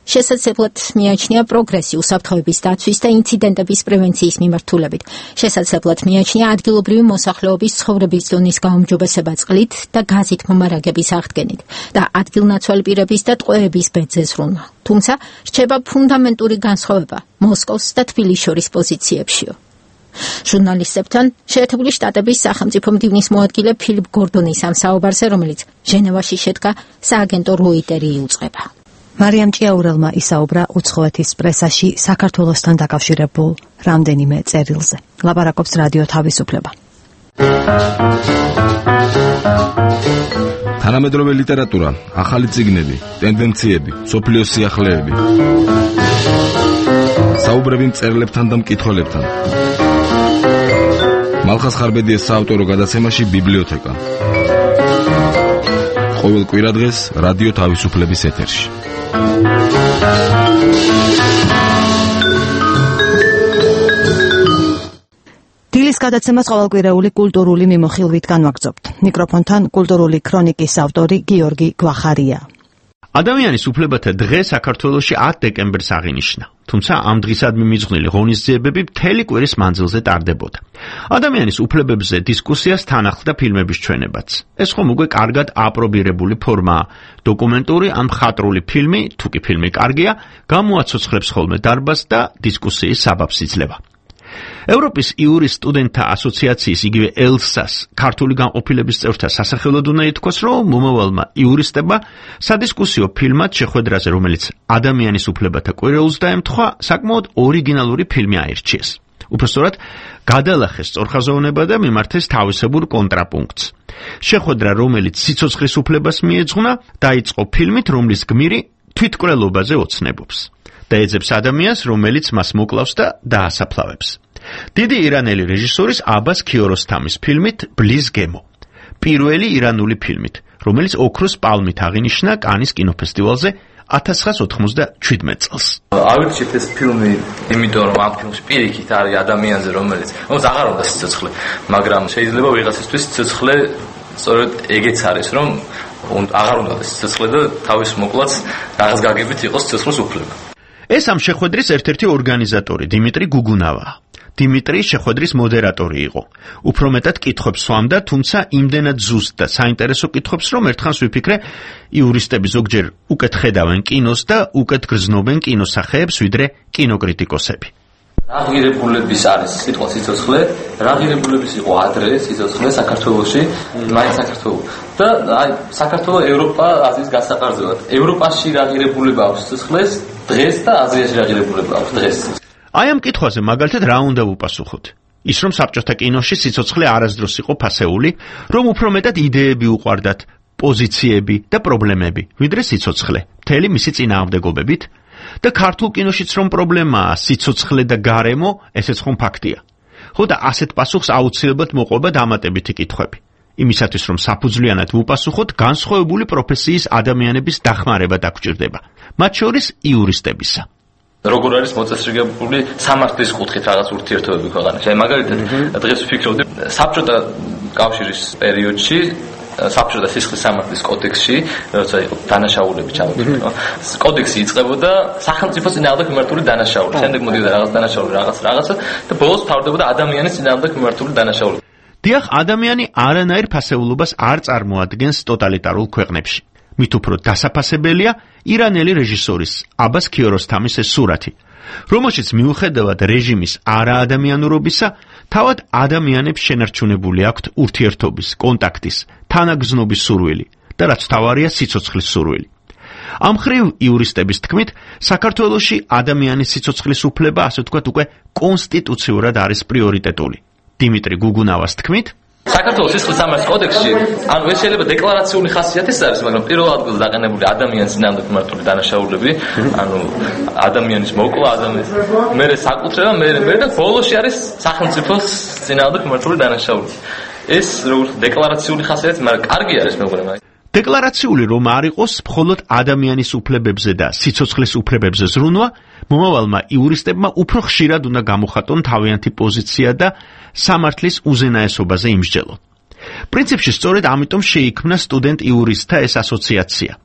შესაძლებლად მიაჩნია პროგრესი უსაფრთხოების დაცვის და ინციდენტების პრევენციის მიმართულებით. შესაძლებლად მიაჩნია ადგილობრივი მოსახლეობის ცხოვრების დონის გაუმჯობესება წყლით და გაზით მომარაგების აღდგენით და ადგილნაცვალი პირების და ტყვეების ბედზე ზრუნვა. თუმცა რჩება ფუნდამენტური განსხვავება მოსკოვს და თბილისს შორის პოზიციებშიო. ჟურნალისტებთან შეერთებული შტატების სახელმწიფო მდივნის მოადგილე ფილიპ გორდონის ამ საუბარზე, რომელიც ჟენევაში შედგა, სააგენტო როიტერი იუწყება. მარიამ ჭიაურელმა ისაუბრა უცხოეთის პრესაში საქართველოსთან დაკავშირებულ რამდენიმე წერილზე. ლაპარაკობს რადიო თავისუფლება. თანამედროვე ლიტერატურა, ახალი წიგნები, ტენდენციები, სოფლიოს სიახლეები. საუბრები მწერლებთან და მკითხველებთან. მალხას ხარბედიეს საავტორო გადაცემაში ბიბლიოთეკა. ყოველ კვირადღეს რადიო თავისუფლების ეთერში. დილის გადაცემას ყოველკვირეული კულტურული მიმოხილვით განვაგრძობთ. მიკროფონთან კულტურული ქრონიკის ავტორი გიორგი გვახარია. ადამიანის უფლებათა დღე საქართველოში ათ დეკემბერს აღინიშნა. თუმცა ამ დღისადმი მიძღვნილი ღონისძიებები მთელი კვირის მანძილზე ტარდებოდა. ადამიანის უფლებებზე დისკუსიას თან ახლდა ფილმების ჩვენებაც. ეს ხომ უკვე კარგად აპრობირებული ფორმაა. დოკუმენტური ან მხატვრული ფილმი, თუ კი ფილმი კარგია, გამოაცოცხლებს ხოლმე დარბაზს და დისკუსიის საბაბს იძლევა. ევროპის იურის სტუდენტთა ასოციაციის იგივე ელსას ქართული განყოფილების წევრთა სასახელოდ უნდა ითქვას, რომ მომავალმა იურისტებმა სადისკუსიო ფილმად შეხვედრაზე, რომელიც ადამიანის უფლებათა კვირეულს დაემთხვა, საკმაოდ ორიგინალური ფილმი აირჩიეს. უпростоრად გადალახეს სწორხაზოვნება და მიმართეს თავისებურ კონტრაპუნქტს. შეხვედრა, რომელიც სიცოცხლის უფლებას მიეძღვნა, დაიწყო ფილმით, რომლის გმირი თვითკვლელობაზე ოცნებობს და ეძებს ადამიანს, რომელიც მას მოკლავს და დაასაფლავებს. დიდი ირანელი რეჟისორის აბას ქიოროსთამის ფილმით ბლის გემო. პირველი ირანული ფილმით, რომელიც ოქროს პალმით აღინიშნა კანის კინოფესტივალზე ათას ცხრაას ოთხმოცდაჩვიდმეტ წელს. ავირჩიეთ ეს ფილმი, იმიტომ რომ ამ ფილმში პირიქით არის ადამიანზე, რომელიც რომელიც აღარ უნდა სიცოცხლე, მაგრამ შეიძლება ვიღაცისთვის სიცოცხლე სწორედ ეგეც არის, რომ აღარ უნდა სიცოცხლე და თავის მოკლაც რაღაც გაგებით იყოს სიცოცხლის უფლება. ეს ამ შეხვედრის ერთ-ერთი ორგანიზატორი დიმიტრი გუგუნავაა. დიმიტრი შეხვედრის მოდერატორი იყო. უფრო მეტად კითხვებს სვამდა, თუმცა იმდენად ზუსტ და საინტერესო კითხვებს, რომ ერთხანს ვიფიქრე, იურისტები ზოგჯერ უკეთ ხედავენ კინოს და უკეთ გრძნობენ კინოსახეებს, ვიდრე კინოკრიტიკოსები. რა ღირებულების არის სიტყვა სიცოცხლე, რა ღირებულების იყო ადრე სიცოცხლე საქართველოში, მაინც საქართველო. და აი საქართველო ევროპა აზიის გასაყარზევად. ევროპაში რა ღირებულება აქვს სიცოცხლეს დღეს და აზიაში რა ღირებულება აქვს დღეს. აი ამ კითხვაზე მაგალითად რა უნდა ვუპასუხოთ? ის რომ საბჭოთა კინოში სიცოცხლე არასდროს იყო ფასეული, რომ უფრო მეტად იდეები უყვარდათ, პოზიციები და პრობლემები, ვიდრე სიცოცხლე, მთელი მისი წინააღმდეგობებით? და ქართულ კინოშიც რომ პრობლემაა სიცოცხლე და გარემო, ესეც ხომ ფაქტია. ხო და ასეთ პასუხს აუცილებლად მოყვება დამატებითი კითხვები. იმისათვის რომ საფუძვლიანად ვუპასუხოთ, განსხვავებული პროფესიის ადამიანების დახმარება დაგვჭირდება, მათ შორის იურისტებისა. როგორ არის მოწესრიგებული სამართლის კუთხით რაღაც ურთიერთობები ქვეყანაში. აი მაგალითად, დღეს ვფიქრობდი საბჭოთა კავშირის პერიოდში საბჭოთა სისხლის სამართლის კოდექსში, როცა იყო დანაშაულები ჩამოთვლილი, კოდექსი იწყებოდა სახელმწიფოს წინააღმდეგ მიმართული დანაშაული. შემდეგ მოდიოდა რაღაც დანაშაული, რაღაც რაღაცა და ბოლოს თავდებოდა ადამიანის წინააღმდეგ მიმართული დანაშაული. დიახ, ადამიანი არანაირ ფასეულობას არ წარმოადგენს ტოტალიტარულ ქვეყნებში. მით უფრო დასაფასებელია ირანელი რეჟისორის აბას ქიოროსთამის ეს სურათი, რომელშიც მიუხედავად რეჟიმის არაადამიანურობისა, თავად ადამიანებს შენარჩუნებული აქვთ ურთიერთობის, კონტაქტის, თანაგზნობის სურვილი და რაც თავარია სიცოცხლის სურვილი. ამ ხრივ იურისტების თქმით, საქართველოში ადამიანის სიცოცხლის უფლება, ასე ვთქვათ, უკვე კონსტიტუციურად არის პრიორიტეტული. დიმიტრი გუგუნავას თქმით, საქართველოს სისხლის სამართლის კოდექსში, ანუ ეს შეიძლება დეკლარაციული ხასიათის არის, მაგრამ პირველ ადგილზე დაყენებული ადამიანის წინააღმდეგ მიმართული დანაშაულები, ანუ ადამიანის მოკლა, ადამიანის მერე საკუთრება, მერე მერე და ბოლოში არის სახელმწიფოს წინააღმდეგ მიმართული დანაშაულები. ეს როგორც დეკლარაციული ხასიათი, მაგრამ კარგი არის მეგობრებო. დეკლარაციული რომ არ იყოს მხოლოდ ადამიანის უფლებებზე და სიცოცხლის უფლებებზე ზრუნვა, მომავალმა იურისტებმა უფრო ხშირად უნდა გამოხატონ თავიანთი პოზიცია და სამართლის უზენაესობაზე იმსჯელონ. პრინციპში სწორედ ამიტომ შეიქმნა სტუდენტ იურისტთა ეს ასოციაცია,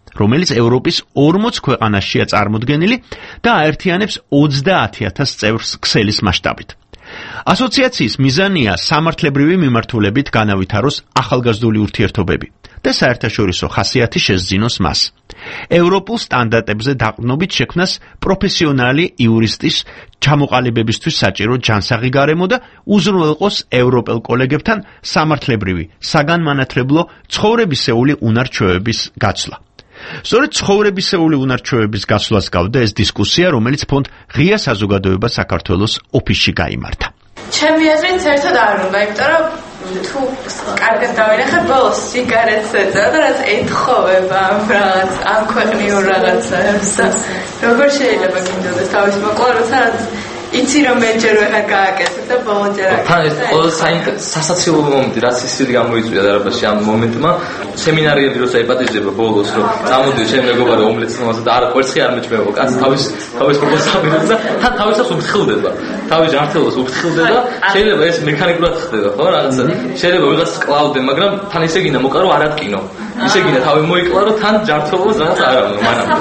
რომელიც ევროპის ორმოც ქვეყანაშია წარმოდგენილი და აერთიანებს ოცდაათი ათას წევრს ქსელის მასშტაბით. ასოციაციის მიზანია სამართლებრივი მიმართულებით განავითაროს ახალგაზრდული ურთიერთობები და საერთაშორისო ხასიათი შესძინოს მას. ევროპულ სტანდარტებზე დაყრდნობით შექმნას პროფესიონალი იურისტის ჩამოყალიბებისთვის საჭირო ჯანსაღი გარემო და უზრუნველყოს ევროპელ კოლეგებთან სამართლებრივი, საგანმანათლებლო, ცხოვრებისეული უნარ-ჩვევების გაცვლა. სწორედ ცხოვრებისეული უნარ-ჩვევების გაცვლას გავდა ეს დისკუსია, რომელიც ფონდ ღია საზოგადოება საქართველოს ოფისში გაიმართა. ჩემი აზრით საერთოდ არ უნდა, იმიტომ რომ თუ კარგად დავინახე ბოლოს სიგარეტს ეწევა და რაც ეთხოვება ამ რაღაც ამ ქვეყნიურ რაღაცებს და როგორ შეიძლება გინდოდეს თავის მოკლა, როცა იცი რომ მეჯერ ვეღარ გააკეთებ და ბოლოჯერ აკეთებ. თან ეს ყველა სასაცილო მომენტი, რაც ისეთი გამოიწვია დარაბაში ამ მომენტმა, სემინარიები როცა იპატიჟდება ბოლოს, რომ წამოდი ჩემ მეგობარო ომლეტს მომასა და არა კვერცხი არ მეჭმევა, კაცი თავის თავის პროფესიונალს და თან თავისას უფრთხილდება. თავის ჯანმრთელობას უფრთხილდება, შეიძლება ეს მექანიკურად ხდება, ხო, რაღაცა. შეიძლება ვიღაც კლავდე, მაგრამ თან ისე გინდა მოკარო არ ატკინო. ისე გინდა თავი მოიკლარო, თან ჯანმრთელობას რაღაც არ ამო, მანამდე.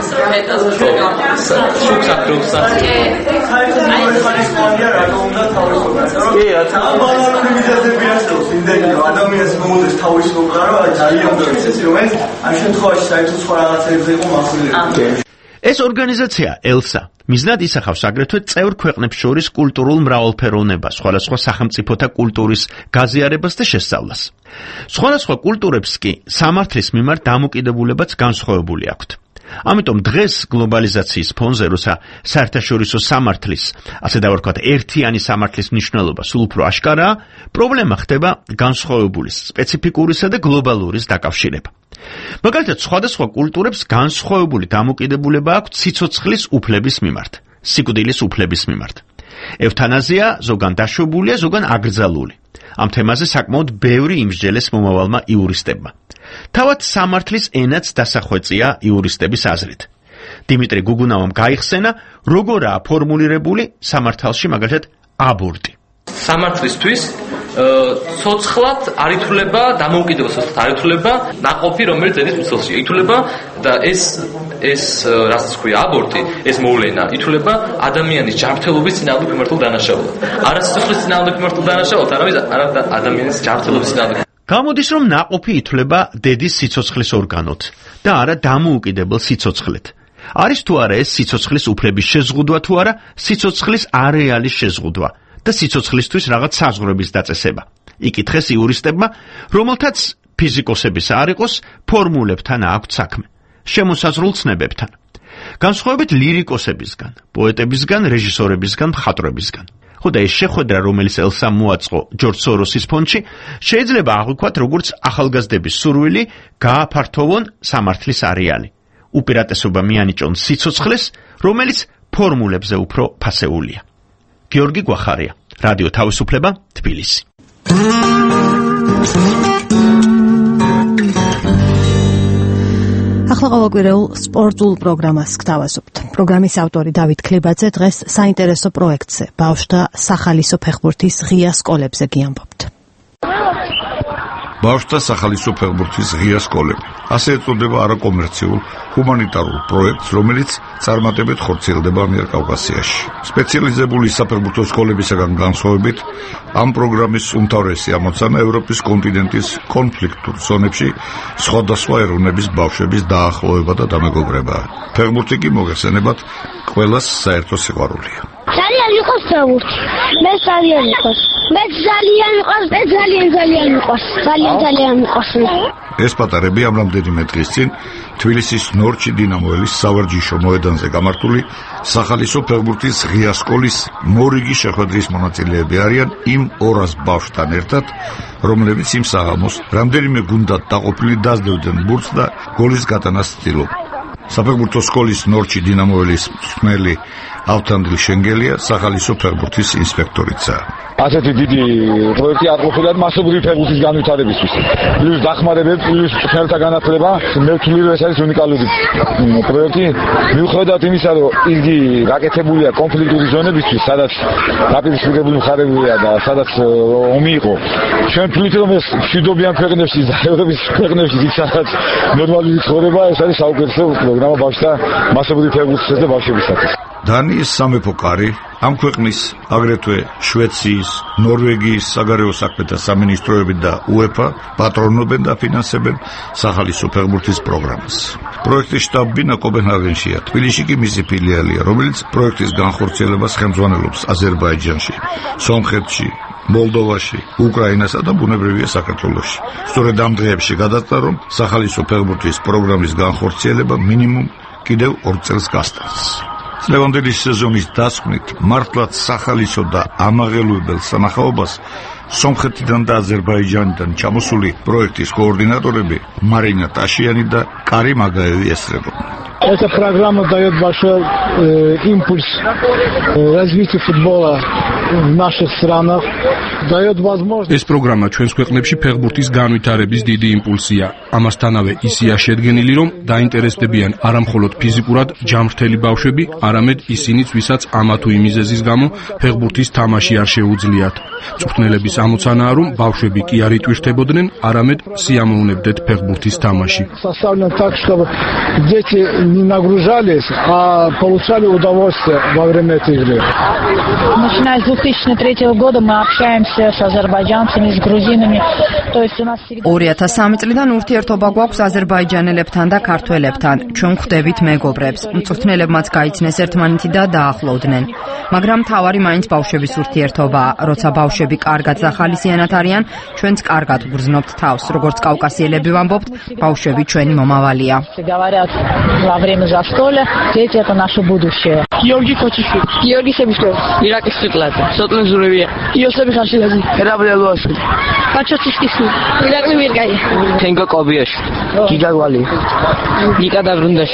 შუქს აკრობს ასე. კი, ამ ბალანსი მიზეზები არსებობს, იმდენი რომ ადამიანს მოუწევს თავის მოკარო, ძალიან უნდა ვიცი, რომელიც ამ შემთხვევაში საერთოდ სხვა რაღაცებზე იყო მასულები. ეს ორგანიზაცია ელსა მიზნად ისახავს აგრეთვე წევრ ქვეყნებს შორის კულტურულ მრავალფეროვნებას, სხვადასხვა სახელმწიფოთა კულტურის გაზიარებას და შესწავლას. სხვადასხვა კულტურებს კი სამართლის მიმართ დამოკიდებულებაც განსხვავებული აქვთ. ამიტომ დღეს გლობალიზაციის ფონზე, როცა საერთაშორისო სამართლის, ასე დავარქვათ, ერთიანი სამართლის მნიშვნელობა სულ უფრო აშკარაა, პრობლემა ხდება განსხვავებული, სპეციფიკურისა და გლობალურის დაკავშირება. მაგალითად, სხვადასხვა კულტურებს განსხვავებული დამოკიდებულება აქვთ სიცოცხლის უფლების მიმართ, სიკვდილის უფლების მიმართ. ევთანაზია ზოგან დაშვებულია, ზოგან აკრძალული. ამ თემაზე საკმაოდ ბევრი იმსჯელეს მომავალმა იურისტებმა. თავად სამართლის ენაც დასახვეწია იურისტების აზრით. დიმიტრი გუგუნავამ გაიხსენა, როგორაა ფორმულირებული სამართალში მაგალითად აბორტი. სამართლისთვის ცოცხლად არ ითვლება დამოუკიდებელ ცოცხლად არ ითვლება ნაყოფი, რომელიც დედის მცველში ითვლება და ეს ეს რაც ქვია აბორტი, ეს მოვლენა ითვლება ადამიანის ჯანმრთელობის წინააღმდეგ მიმართულ დანაშაულად. არა სიცოცხლის წინააღმდეგ მიმართულ დანაშაულად, არამედ ადამიანის ჯანმრთელობის წინააღმდეგ. გამოდის, რომ ნაყოფი ითვლება დედის სიცოცხლის ორგანოთ და არა დამოუკიდებელ სიცოცხლეთ. არის თუ არა ეს სიცოცხლის უფლების შეზღუდვა თუ არა სიცოცხლის არეალის შეზღუდვა და სიცოცხლისთვის რაღაც საზღვრების დაწესება. იკითხეს იურისტებმა, რომელთაც ფიზიკოსების არ იყოს ფორმულებთან აქვთ საქმე, შემოსაზღვრულ ცნებებთან. განსხვავებით ლირიკოსებისგან, პოეტებისგან, რეჟისორებისგან, მხატვრებისგან. ხო და ეს შეხვედრა, რომელიც ელსამ მოაწყო ჯორჯ სოროსის ფონდში, შეიძლება აღვიქვათ როგორც ახალგაზრდების სურვილი გააფართოვონ სამართლის არეალი. უპირატესობა მიანიჭონ სიცოცხლეს, რომელიც ფორმულებზე უფრო ფასეულია. გიორგი გვახარია, რადიო თავისუფლება, თბილისი. ახლა ყოველკვირეულ სპორტულ პროგრამას გთავაზობთ. პროგრამის ავტორი დავით ქლებაძე დღეს საინტერესო პროექტზე, ბავშვთა სახალისო ფეხბურთის ღია სკოლებზე გიამბობთ. ბავშვთა სახალისო ფეხბურთის ღია სკოლები. ასე ეწოდება არაკომერციულ ჰუმანიტარულ პროექტს, რომელიც წარმატებით ხორციელდება ამიერკავკასიაში. სპეციალიზებული საფეხბურთო სკოლებისაგან განსხვავებით, ამ პროგრამის უმთავრესი ამოცანა ევროპის კონტინენტის კონფლიქტურ ზონებში სხვადასხვა ეროვნების ბავშვების დაახლოება და დამეგობრებაა. ფეხბურთი კი მოგეხსენებათ ყველას საერთო სიყვარულია. ძალიან მიყვარს ფეხბურთი. მე ძალიან მიყვარს. მე ძალიან მიყვარს, მე ძალიან ძალიან მიყვარს. ძალიან ძალიან მიყვარს. ეს პატარები ამ რამდენიმე დღის წინ თბილისის ნორჩი დინამოელის სავარჯიშო მოედანზე გამართული სახალისო ფეხბურთის ღია სკოლის მორიგი შეხვედრის მონაწილეები არიან იმ ორას ბავშვთან ერთად, რომლებიც იმ საღამოს რამდენიმე გუნდად დაყოფილი დაძლებდნენ ბურთს და გოლის გატანას ცდილობდნენ. საფეხბურთო სკოლის ნორჩი დინამოელის მსმელი ავთანდილ შენგელია სახალისო ფეხბურთის ინსპექტორიცაა. ასეთი დიდი პროექტი არ ყოფილა მასობრივი ფეხბურთის განვითარებისთვის. პლუს დახმარებები, პლუს ხელთა განათლება, მე ვთვლი რომ ეს არის უნიკალური პროექტი. მიუხედავად იმისა, რომ იგი გაკეთებულია კონფლიქტური ზონებისთვის, სადაც დაპირისპირებული მხარეებია და სადაც ომი იყო. ჩვენ ვთვლით რომ ეს მშვიდობიან ქვეყნებში, ევროპის ქვეყნებში, სადაც ნორმალური ცხოვრება, ეს არის საუკეთესო პროგრამა ბავშვთა მასობრივი ფეხბურთის და ბავშვებისათვის. დანიის სამეფო კარი ამ ქვეყნის აგრეთვე შვეციის, ნორვეგიის საგარეო საქმეთა სამინისტროები და უეფა პატრონობენ და ფინანსებენ სახალისო ფეხბურთის პროგრამას. პროექტის შტაბ-ბინა კოპენჰაგენშია, თბილისში კი მისი ფილიალია, რომელიც პროექტის განხორციელებას ხელმძღვანელობს აზერბაიჯანში, სომხეთში, მოლდოვაში, უკრაინასა და ბუნებრივია საქართველოში. სწორედ ამ დღეებში გადაწყდა, რომ სახალისო ფეხბურთის პროგრამის განხორციელება მინიმუმ კიდევ ორ წელს გასტანს. ლევანდელის სეზონის დასკვნით მართლაც სახალისო და ამაღელვებელ სანახაობას სომხეთიდან და აზერბაიჯანიდან ჩამოსული პროექტის координаторები Марина Ташიანი და Кари Магаевი ესწრებოდნენ. Эта программа дает большой э, импульс э, развитию футбола в наших странах, дает возможность. ეს პროგრამა ჩვენს ქვეყნებში ფეხბურთის განვითარების დიდი იმპულსია. ამასთანავე ისია შედგენილი, რომ დაინტერესდებიან არა მხოლოდ ფიზიკურად ჯამრთელი ბავშვები, არამედ ისინიც, ვისაც ამა თუ იმ მიზეზის გამო ფეხბურთის თამაში არ შეუძლიათ. მწვრთნელების ამოცანაა, რომ ბავშვები კი არ იტვირთებოდნენ, არამედ სიამოვნებდეთ фეხბურთის თამაში. Составлено так, чтобы дети не нагружались, а получали удовольствие во время этой игры. Начиная с две тысячи третьего года мы общаемся с азербайджанцами, с грузинами. То есть у нас всегда ორი ათას სამი წლიდან ურთიერთობა გვაქვს აზერბაიჯანელებთან და ქართველებთან. ჩვენ ხვდებით მეგობრებს. მწვრთნელებმაც გაიცნეს ერთმანეთი და დაახლოვდნენ. მაგრამ თავარი მაინც ბავშვების ურთიერთობაა. როცა ბავშვები კარგად და ხალისიანად არიან, ჩვენც კარგად ვგრძნობთ თავს. Როგორც კავკასიელები ვამბობთ, ბავშვები ჩვენი მომავალია. говорят во время застолья, дети это наше будущее. Георгий Кочишвили, Георгий Себишков, Иракли Стыклады, Сотман Зуревия, Иосиф Хашиладзе, Рабле Луашвили, Пачотишкис, Иракли Миргай, Тенго Кобиеш, Гига Вали, Ника Даврундаш.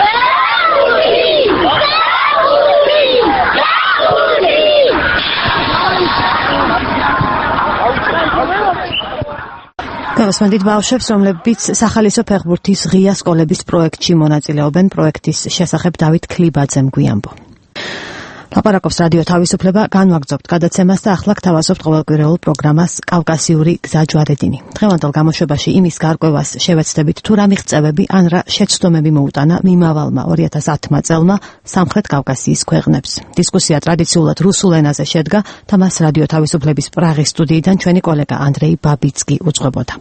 გავასმენდით ბავშვებს, რომლებიც სახალისო ფეხბურთის ღია სკოლების პროექტში მონაწილეობენ. პროექტის შესახებ დავით ქლიბაძემ გვიანბო. ლაპარაკობს რადიო თავისუფლება, განვაგრძობთ გადაცემას და ახლა გთავაზობთ ყოველკვირეულ პროგრამას კავკასიური გზა ჯვარედინი. დღევანდელ გამოშვებაში იმის გარკვევას შევეცდებით, თუ რა მიღწევები ან რა შეცდომები მოუტანა მიმავალმა ორი ათას ათმა წელმა სამხრეთ კავკასიის ქვეყნებს. დისკუსია ტრადიციულად რუსულ ენაზე შედგა და მას რადიო თავისუფლების პრაღის სტუდიიდან ჩვენი კოლეგა ანდრეი ბაბიცკი უძღვებოდა.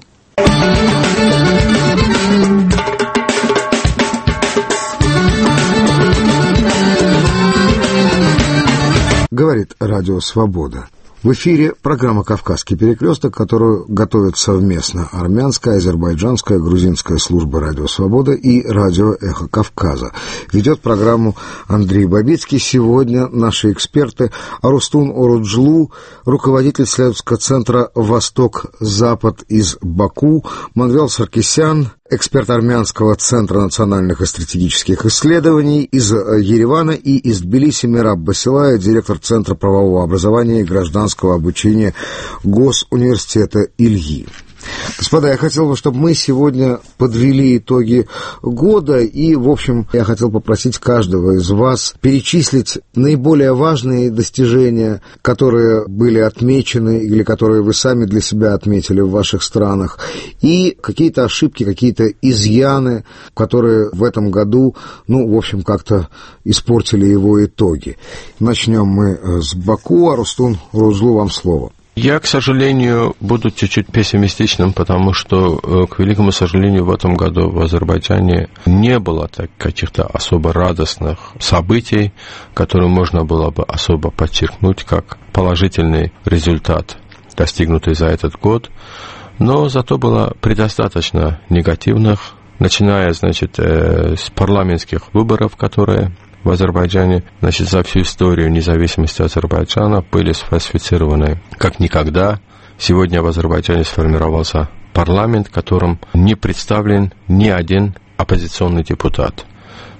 Говорит Радио Свобода. В эфире программа «Кавказский перекресток», которую готовят совместно армянская, азербайджанская, грузинская служба «Радио Свобода» и «Радио Эхо Кавказа». Ведет программу Андрей Бабицкий. Сегодня наши эксперты Арустун Оруджлу, руководитель исследовательского центра «Восток-Запад» из Баку, Манвел Саркисян, эксперт армянского центра национальных и стратегических исследований из Еревана, и из Тбилиси Мераб Басилая, директор Центра правового образования и гражданского обучения Госуниверситета Ильи. Господа, я хотел бы, чтобы мы сегодня подвели итоги года, и, в общем, я хотел попросить каждого из вас перечислить наиболее важные достижения, которые были отмечены или которые вы сами для себя отметили в ваших странах, и какие-то ошибки, какие-то изъяны, которые в этом году, ну, в общем, как-то испортили его итоги. Начнем мы с Баку. Арустун Оруджлу, вам слово. Я, к сожалению, буду чуть-чуть пессимистичным, потому что, к великому сожалению, в этом году в Азербайджане не было так, каких-то особо радостных событий, которые можно было бы особо подчеркнуть как положительный результат, достигнутый за этот год. Но зато было предостаточно негативных, начиная, значит, с парламентских выборов, которые в Азербайджане, значит, за всю историю независимости Азербайджана были сфальсифицированы как никогда. Сегодня в Азербайджане сформировался парламент, в котором не представлен ни один оппозиционный депутат.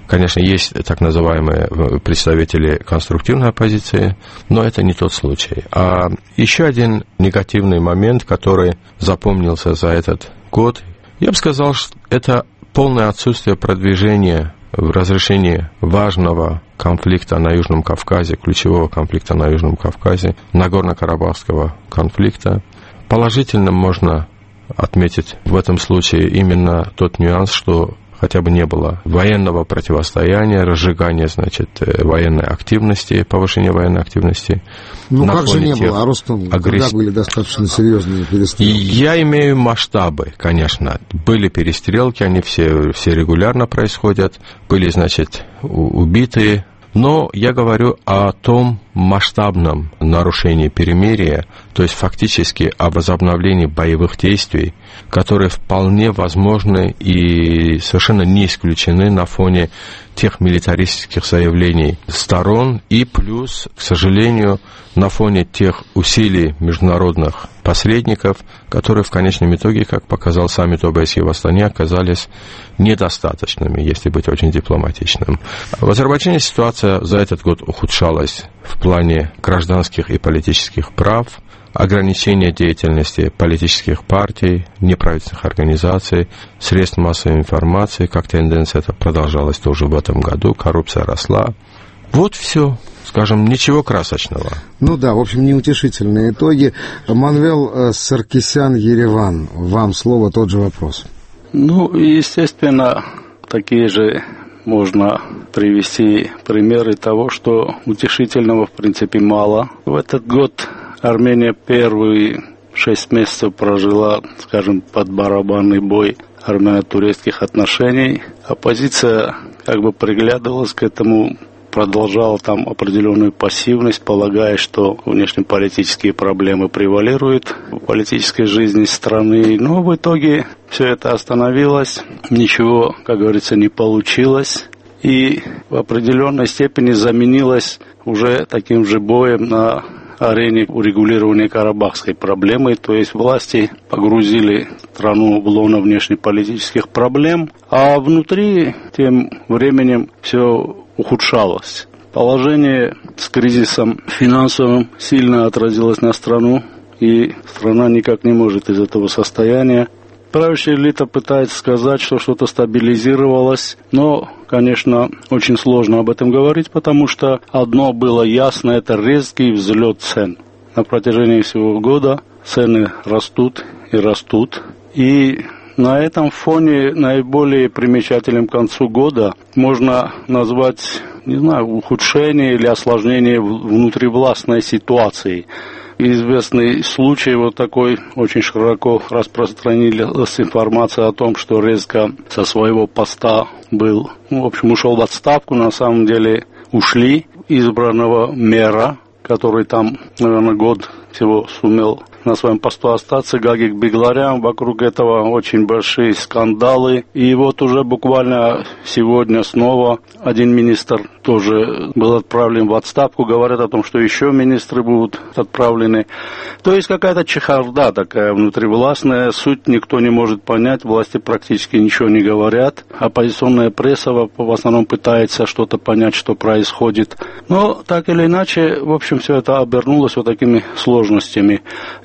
Конечно, есть так называемые представители конструктивной оппозиции, но это не тот случай. А еще один негативный момент, который запомнился за этот год, я бы сказал, что это полное отсутствие продвижения в разрешении важного конфликта на Южном Кавказе, ключевого конфликта на Южном Кавказе, Нагорно-Карабахского конфликта. Положительно можно отметить в этом случае именно тот нюанс, что хотя бы не было военного противостояния, разжигания, значит, военной активности, повышения военной активности. Ну, как же не было, а Рустам, агресс... когда были достаточно серьезные перестрелки? Я имею масштабы, конечно. Были перестрелки, они все, все регулярно происходят. Были, значит, убитые. Но я говорю о том масштабном нарушении перемирия, то есть фактически о возобновлении боевых действий, которые вполне возможны и совершенно не исключены на фоне тех милитаристских заявлений сторон и плюс, к сожалению, на фоне тех усилий международных посредников, которые в конечном итоге, как показал саммит ОБСЕ в Астане, оказались недостаточными, если быть очень дипломатичным. В Азербайджане ситуация за этот год ухудшалась в плане гражданских и политических прав, ограничения деятельности политических партий, неправительственных организаций, средств массовой информации, как тенденция это продолжалась тоже в этом году, коррупция росла. Вот все, скажем, ничего красочного. Ну да, в общем, неутешительные итоги. Манвел Саркисян, Ереван, вам слово, тот же вопрос. Ну, естественно, такие же можно привести примеры того, что утешительного, в принципе, мало. В этот год Армения первые шесть месяцев прожила, скажем, под барабанный бой армяно-турецких отношений. Оппозиция как бы приглядывалась к этому, продолжала там определенную пассивность, полагая, что внешнеполитические проблемы превалируют в политической жизни страны. Но в итоге все это остановилось, ничего, как говорится, не получилось. И в определенной степени заменилось уже таким же боем на арене урегулирования карабахской проблемы, то есть власти погрузили страну в лоно внешнеполитических проблем, а внутри тем временем все ухудшалось. Положение с кризисом финансовым сильно отразилось на страну, и страна никак не может из этого состояния. Правящая элита пытается сказать, что что-то стабилизировалось, но, конечно, очень сложно об этом говорить, потому что одно было ясно – это резкий взлет цен. На протяжении всего года цены растут и растут, и на этом фоне наиболее примечательным к концу года можно назвать, не знаю, ухудшение или осложнение внутривластной ситуации. Известный случай вот такой, очень широко распространилась информация о том, что резко со своего поста был, ну, в общем, ушел в отставку, на самом деле ушли избранного мэра, который там, наверное, год всего сумел на своем посту остаться, Гагик Бегларян. Вокруг этого очень большие скандалы. И вот уже буквально сегодня снова один министр тоже был отправлен в отставку. Говорят о том, что еще министры будут отправлены. То есть какая-то чехарда такая внутривластная. Суть никто не может понять. Власти практически ничего не говорят. Оппозиционная пресса в основном пытается что-то понять, что происходит. Но так или иначе, в общем, все это обернулось вот такими сложностями.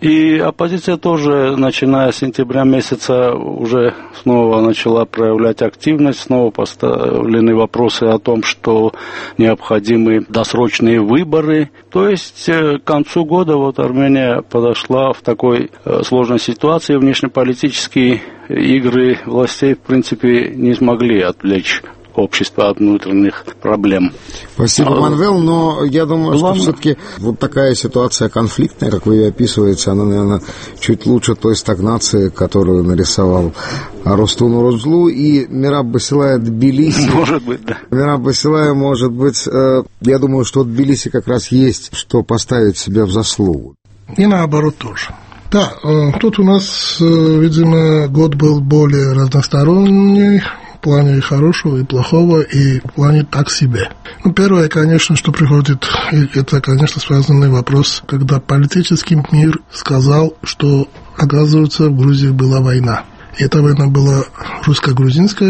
И оппозиция тоже, начиная с сентября месяца, уже снова начала проявлять активность, снова поставлены вопросы о том, что необходимы досрочные выборы. То есть к концу года вот Армения подошла в такой сложной ситуации. Внешнеполитические игры властей, в принципе, не смогли отвлечь общества от внутренних проблем. Спасибо, Манвел, но я думаю, что все-таки вот такая ситуация конфликтная, как вы ее описываете, она, наверное, чуть лучше той стагнации, которую нарисовал Рустум Нурузлу и Мераб Басилая Тбилиси. Может быть, да. Мераб Басилая, может быть, э, я думаю, что в Тбилиси как раз есть, что поставить себя в заслугу. И наоборот тоже. Да, э, тут у нас, э, видимо, год был более разносторонний, в плане и хорошего, и плохого, и в плане так себе. Ну, первое, конечно, что приходит, это, конечно, связанный вопрос, когда политический мир сказал, что, оказывается, в Грузии была война. И эта война была русско-грузинская,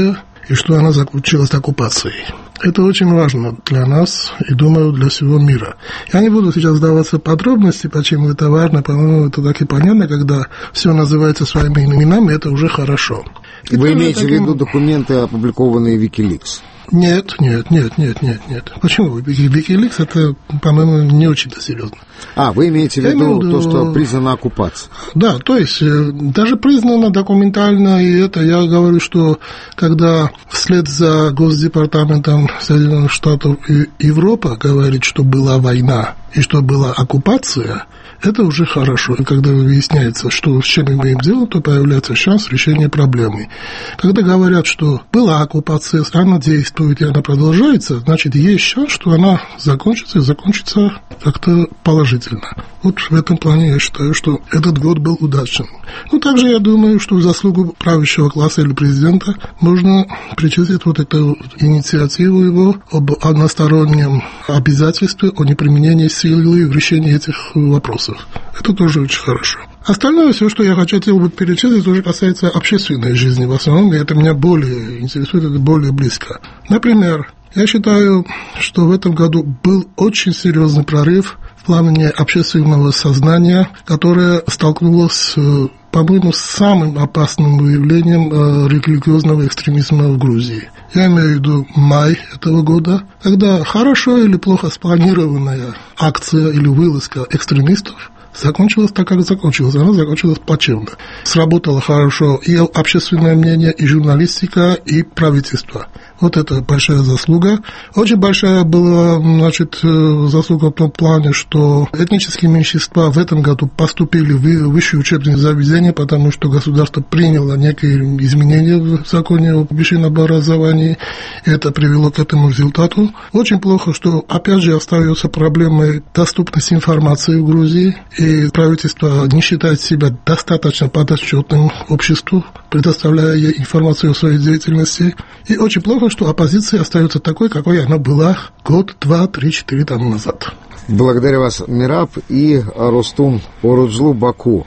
и что она закончилась оккупацией. Это очень важно для нас и, думаю, для всего мира. Я не буду сейчас вдаваться в подробности, почему это важно, по-моему, это так и понятно, когда все называется своими именами, это уже хорошо. И Вы имеете таким... в виду документы, опубликованные в Wikileaks? Нет, нет, нет, нет, нет, нет. Почему? Wikileaks это, по-моему, не очень-то серьезно. А, вы имеете в виду то, что признана оккупация? Да, то есть даже признано документально, и это я говорю, что когда вслед за Госдепартаментом Соединенных Штатов и Европа говорит, что была война и что была оккупация, это уже хорошо. И когда выясняется, что с чем мы имеем дело, то появляется шанс решения проблемы. Когда говорят, что была оккупация, она действует и она продолжается, значит, есть шанс, что она закончится и закончится как-то положительно. Вот в этом плане я считаю, что этот год был удачным. Ну, также я думаю, что в заслугу правящего класса или президента можно причислить вот эту инициативу его об одностороннем обязательстве о неприменении силы в решении этих вопросов. Это тоже очень хорошо. Остальное, все, что я хотел бы перечислить, уже касается общественной жизни в основном, и это меня более интересует, это более близко. Например, я считаю, что в этом году был очень серьезный прорыв в плане общественного сознания, которое столкнулось, по-моему, с самым опасным выявлением религиозного экстремизма в Грузии. Я имею в виду май этого года, когда хорошо или плохо спланированная акция или вылазка экстремистов закончилась так, как закончилась. Она закончилась плачевно. Сработало хорошо и общественное мнение, и журналистика, и правительство. Вот это большая заслуга. Очень большая была, значит, заслуга в том плане, что этнические меньшинства в этом году поступили в высшие учебные заведения, потому что государство приняло некие изменения в законе о высшем образовании, и это привело к этому результату. Очень плохо, что, опять же, остается проблемой доступности информации в Грузии, и правительство не считает себя достаточно подотчетным обществу, предоставляя ей информацию о своей деятельности. И очень плохо, что оппозиция остается такой, какой она была год, два, три, четыре тому назад. Благодарю вас, Мираб, и Рустум Оруджлу Баку.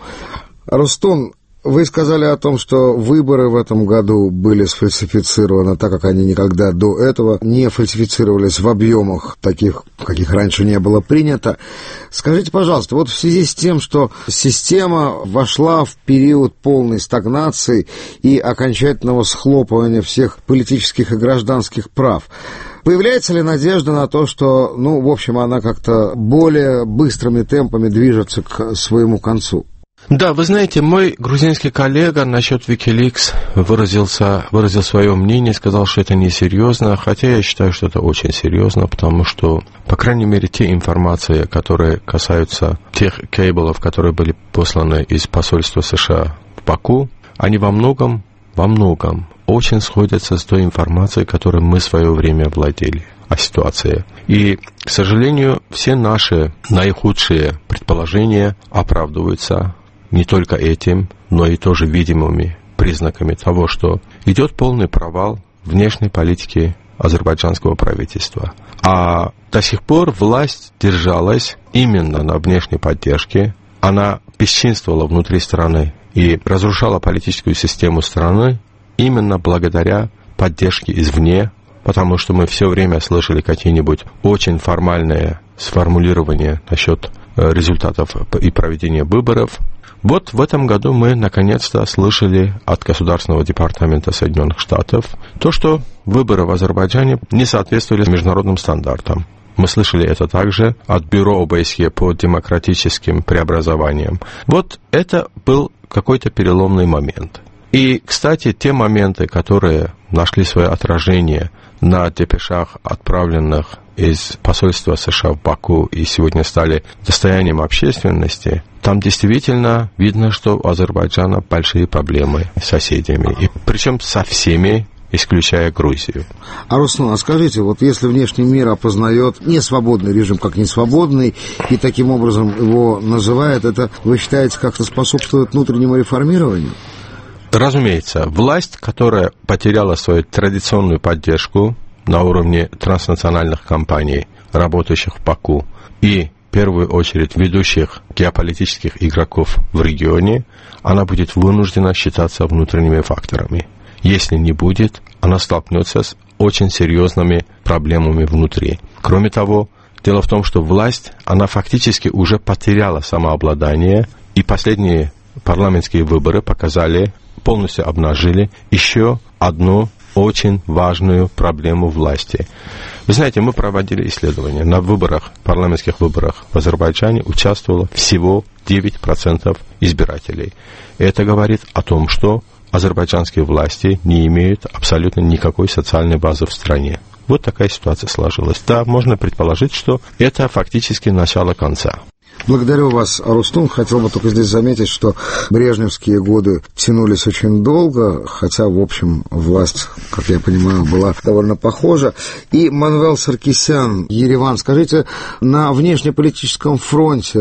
Рустум, вы сказали о том, что выборы в этом году были сфальсифицированы, так как они никогда до этого не фальсифицировались в объемах таких, каких раньше не было принято. Скажите, пожалуйста, вот в связи с тем, что система вошла в период полной стагнации и окончательного схлопывания всех политических и гражданских прав, появляется ли надежда на то, что, ну, в общем, она как-то более быстрыми темпами движется к своему концу? Да, вы знаете, мой грузинский коллега насчет Wikileaks выразился, выразил свое мнение, сказал, что это несерьезно, хотя я считаю, что это очень серьезно, потому что, по крайней мере, те информации, которые касаются тех кейблов, которые были посланы из посольства США в Баку, они во многом, во многом очень сходятся с той информацией, которой мы в свое время владели о ситуации. И, к сожалению, все наши наихудшие предположения оправдываются не только этим, но и тоже видимыми признаками того, что идет полный провал внешней политики азербайджанского правительства. А до сих пор власть держалась именно на внешней поддержке, она бесчинствовала внутри страны и разрушала политическую систему страны именно благодаря поддержке извне, потому что мы все время слышали какие-нибудь очень формальные сформулирования насчет результатов и проведения выборов. Вот в этом году мы наконец-то слышали от Государственного департамента Соединенных Штатов то, что выборы в Азербайджане не соответствовали международным стандартам. Мы слышали это также от Бюро ОБСЕ по демократическим преобразованиям. Вот это был какой-то переломный момент. И, кстати, те моменты, которые нашли свое отражение на депешах, отправленных из посольства США в Баку и сегодня стали достоянием общественности, там действительно видно, что у Азербайджана большие проблемы с соседями, и причем со всеми, исключая Грузию. А, Руслан, а скажите, вот если внешний мир опознает несвободный режим как несвободный и таким образом его называет, это, вы считаете, как-то способствует внутреннему реформированию? Разумеется, власть, которая потеряла свою традиционную поддержку на уровне транснациональных компаний, работающих в Баку, и, в первую очередь, ведущих геополитических игроков в регионе, она будет вынуждена считаться внутренними факторами. Если не будет, она столкнется с очень серьезными проблемами внутри. Кроме того, дело в том, что власть, она фактически уже потеряла самообладание, и последние парламентские выборы показали, полностью обнажили еще одну очень важную проблему власти. Вы знаете, мы проводили исследования. На выборах, парламентских выборах в Азербайджане участвовало всего девять процентов избирателей. И это говорит о том, что азербайджанские власти не имеют абсолютно никакой социальной базы в стране. Вот такая ситуация сложилась. Да, можно предположить, что это фактически начало конца. Благодарю вас, Рустум. Хотел бы только здесь заметить, что брежневские годы тянулись очень долго, хотя, в общем, власть, как я понимаю, была довольно похожа. И Манвел Саркисян, Ереван, скажите, на внешнеполитическом фронте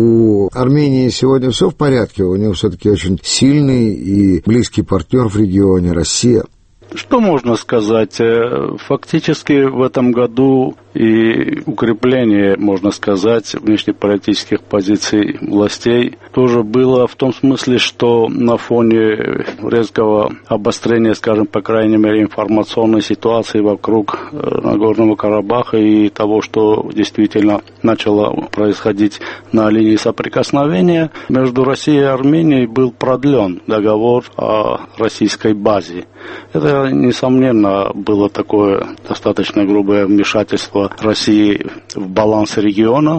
у Армении сегодня все в порядке? У нее все-таки очень сильный и близкий партнер в регионе Россия. Что можно сказать? Фактически в этом году и укрепление, можно сказать, внешнеполитических позиций властей тоже было в том смысле, что на фоне резкого обострения, скажем, по крайней мере, информационной ситуации вокруг Нагорного Карабаха и того, что действительно начало происходить на линии соприкосновения, между Россией и Арменией был продлен договор о российской базе. Это, несомненно, было такое достаточно грубое вмешательство России в баланс региона,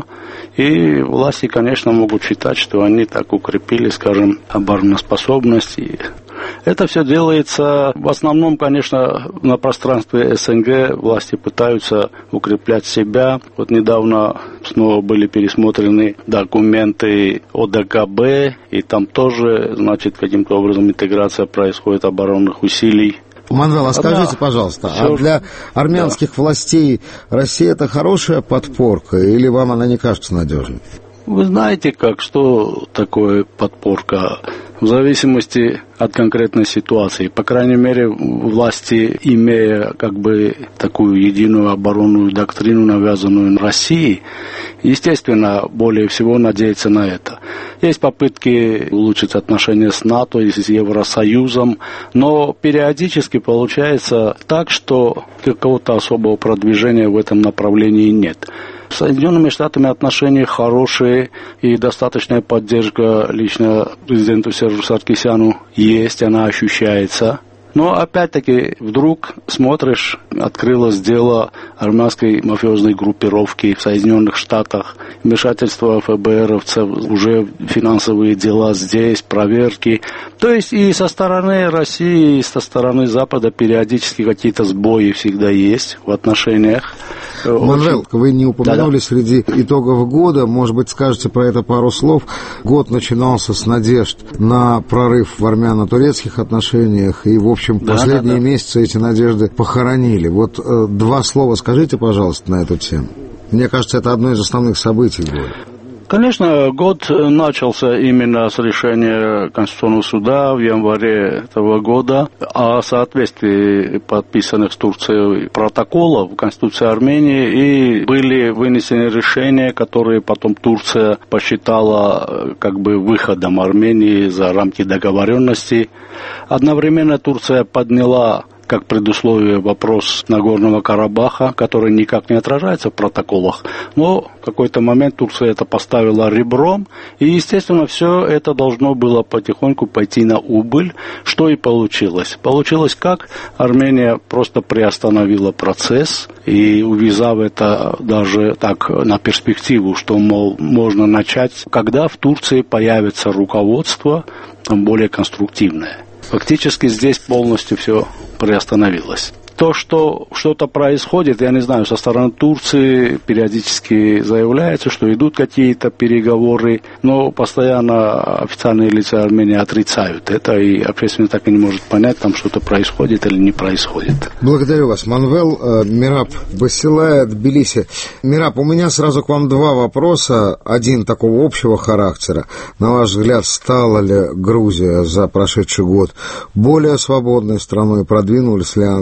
и власти, конечно, могут считать, что они так укрепили, скажем, обороноспособность. И это все делается в основном, конечно, на пространстве СНГ. Власти пытаются укреплять себя. Вот недавно снова были пересмотрены документы о ОДКБ, и там тоже, значит, каким-то образом интеграция происходит оборонных усилий. Манвел, а скажите, да, пожалуйста, все... а для армянских да. властей Россия это хорошая подпорка, или вам она не кажется надежной? Вы знаете, как, что такое подпорка? В зависимости от конкретной ситуации. По крайней мере, власти, имея как бы такую единую оборонную доктрину, навязанную России, естественно, более всего надеются на это. Есть попытки улучшить отношения с НАТО и с Евросоюзом, но периодически получается так, что какого-то особого продвижения в этом направлении нет. С Соединенными Штатами отношения хорошие, и достаточная поддержка лично президенту Сержу Саркисяну есть, она ощущается. Но опять-таки вдруг смотришь, открылось дело армянской мафиозной группировки в Соединенных Штатах, вмешательство ФБРовцев, уже финансовые дела здесь, проверки. То есть и со стороны России, и со стороны Запада периодически какие-то сбои всегда есть в отношениях. Манвел, вы не упомянули, да-да, среди итогов года, может быть, скажете про это пару слов. Год начинался с надежд на прорыв в армяно-турецких отношениях, и, в общем, да, последние да, да. месяцы эти надежды похоронили. Вот э, два слова скажите, пожалуйста, на эту тему. Мне кажется, это одно из основных событий года. Конечно, год начался именно с решения Конституционного суда в январе этого года о соответствии подписанных с Турцией протоколов в Конституции Армении, и были вынесены решения, которые потом Турция посчитала как бы выходом Армении за рамки договоренности. Одновременно Турция подняла как предусловие вопрос Нагорного Карабаха, который никак не отражается в протоколах, но в какой-то момент Турция это поставила ребром, и, естественно, все это должно было потихоньку пойти на убыль, что и получилось. Получилось как? Армения просто приостановила процесс, и увязав это даже так на перспективу, что, мол, можно начать, когда в Турции появится руководство более конструктивное. Фактически здесь полностью все приостановилось. То, что что-то происходит, я не знаю, со стороны Турции периодически заявляется, что идут какие-то переговоры, но постоянно официальные лица Армении отрицают это, и общественность так и не может понять, там что-то происходит или не происходит. Благодарю вас, Манвел. Мираб Басилая, Тбилиси. Мираб, у меня сразу к вам два вопроса. Один такого общего характера. На ваш взгляд, стала ли Грузия за прошедший год более свободной страной, продвинулась ли она к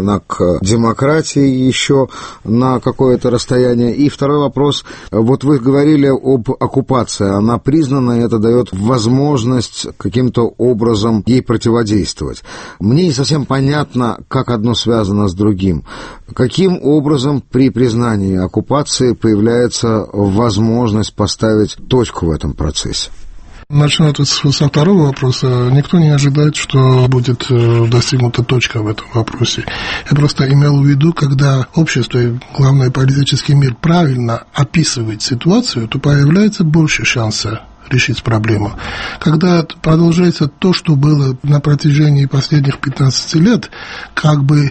демократии еще на какое-то расстояние? И второй вопрос. Вот вы говорили об оккупации. Она признана, и это дает возможность каким-то образом ей противодействовать. Мне не совсем понятно, как одно связано с другим. Каким образом при признании оккупации появляется возможность поставить точку в этом процессе? Начну со второго вопроса. Никто не ожидает, что будет достигнута точка в этом вопросе. Я просто имел в виду, когда общество и, главное, политический мир правильно описывает ситуацию, то появляется больше шанса решить проблему. Когда продолжается то, что было на протяжении последних пятнадцати лет, как бы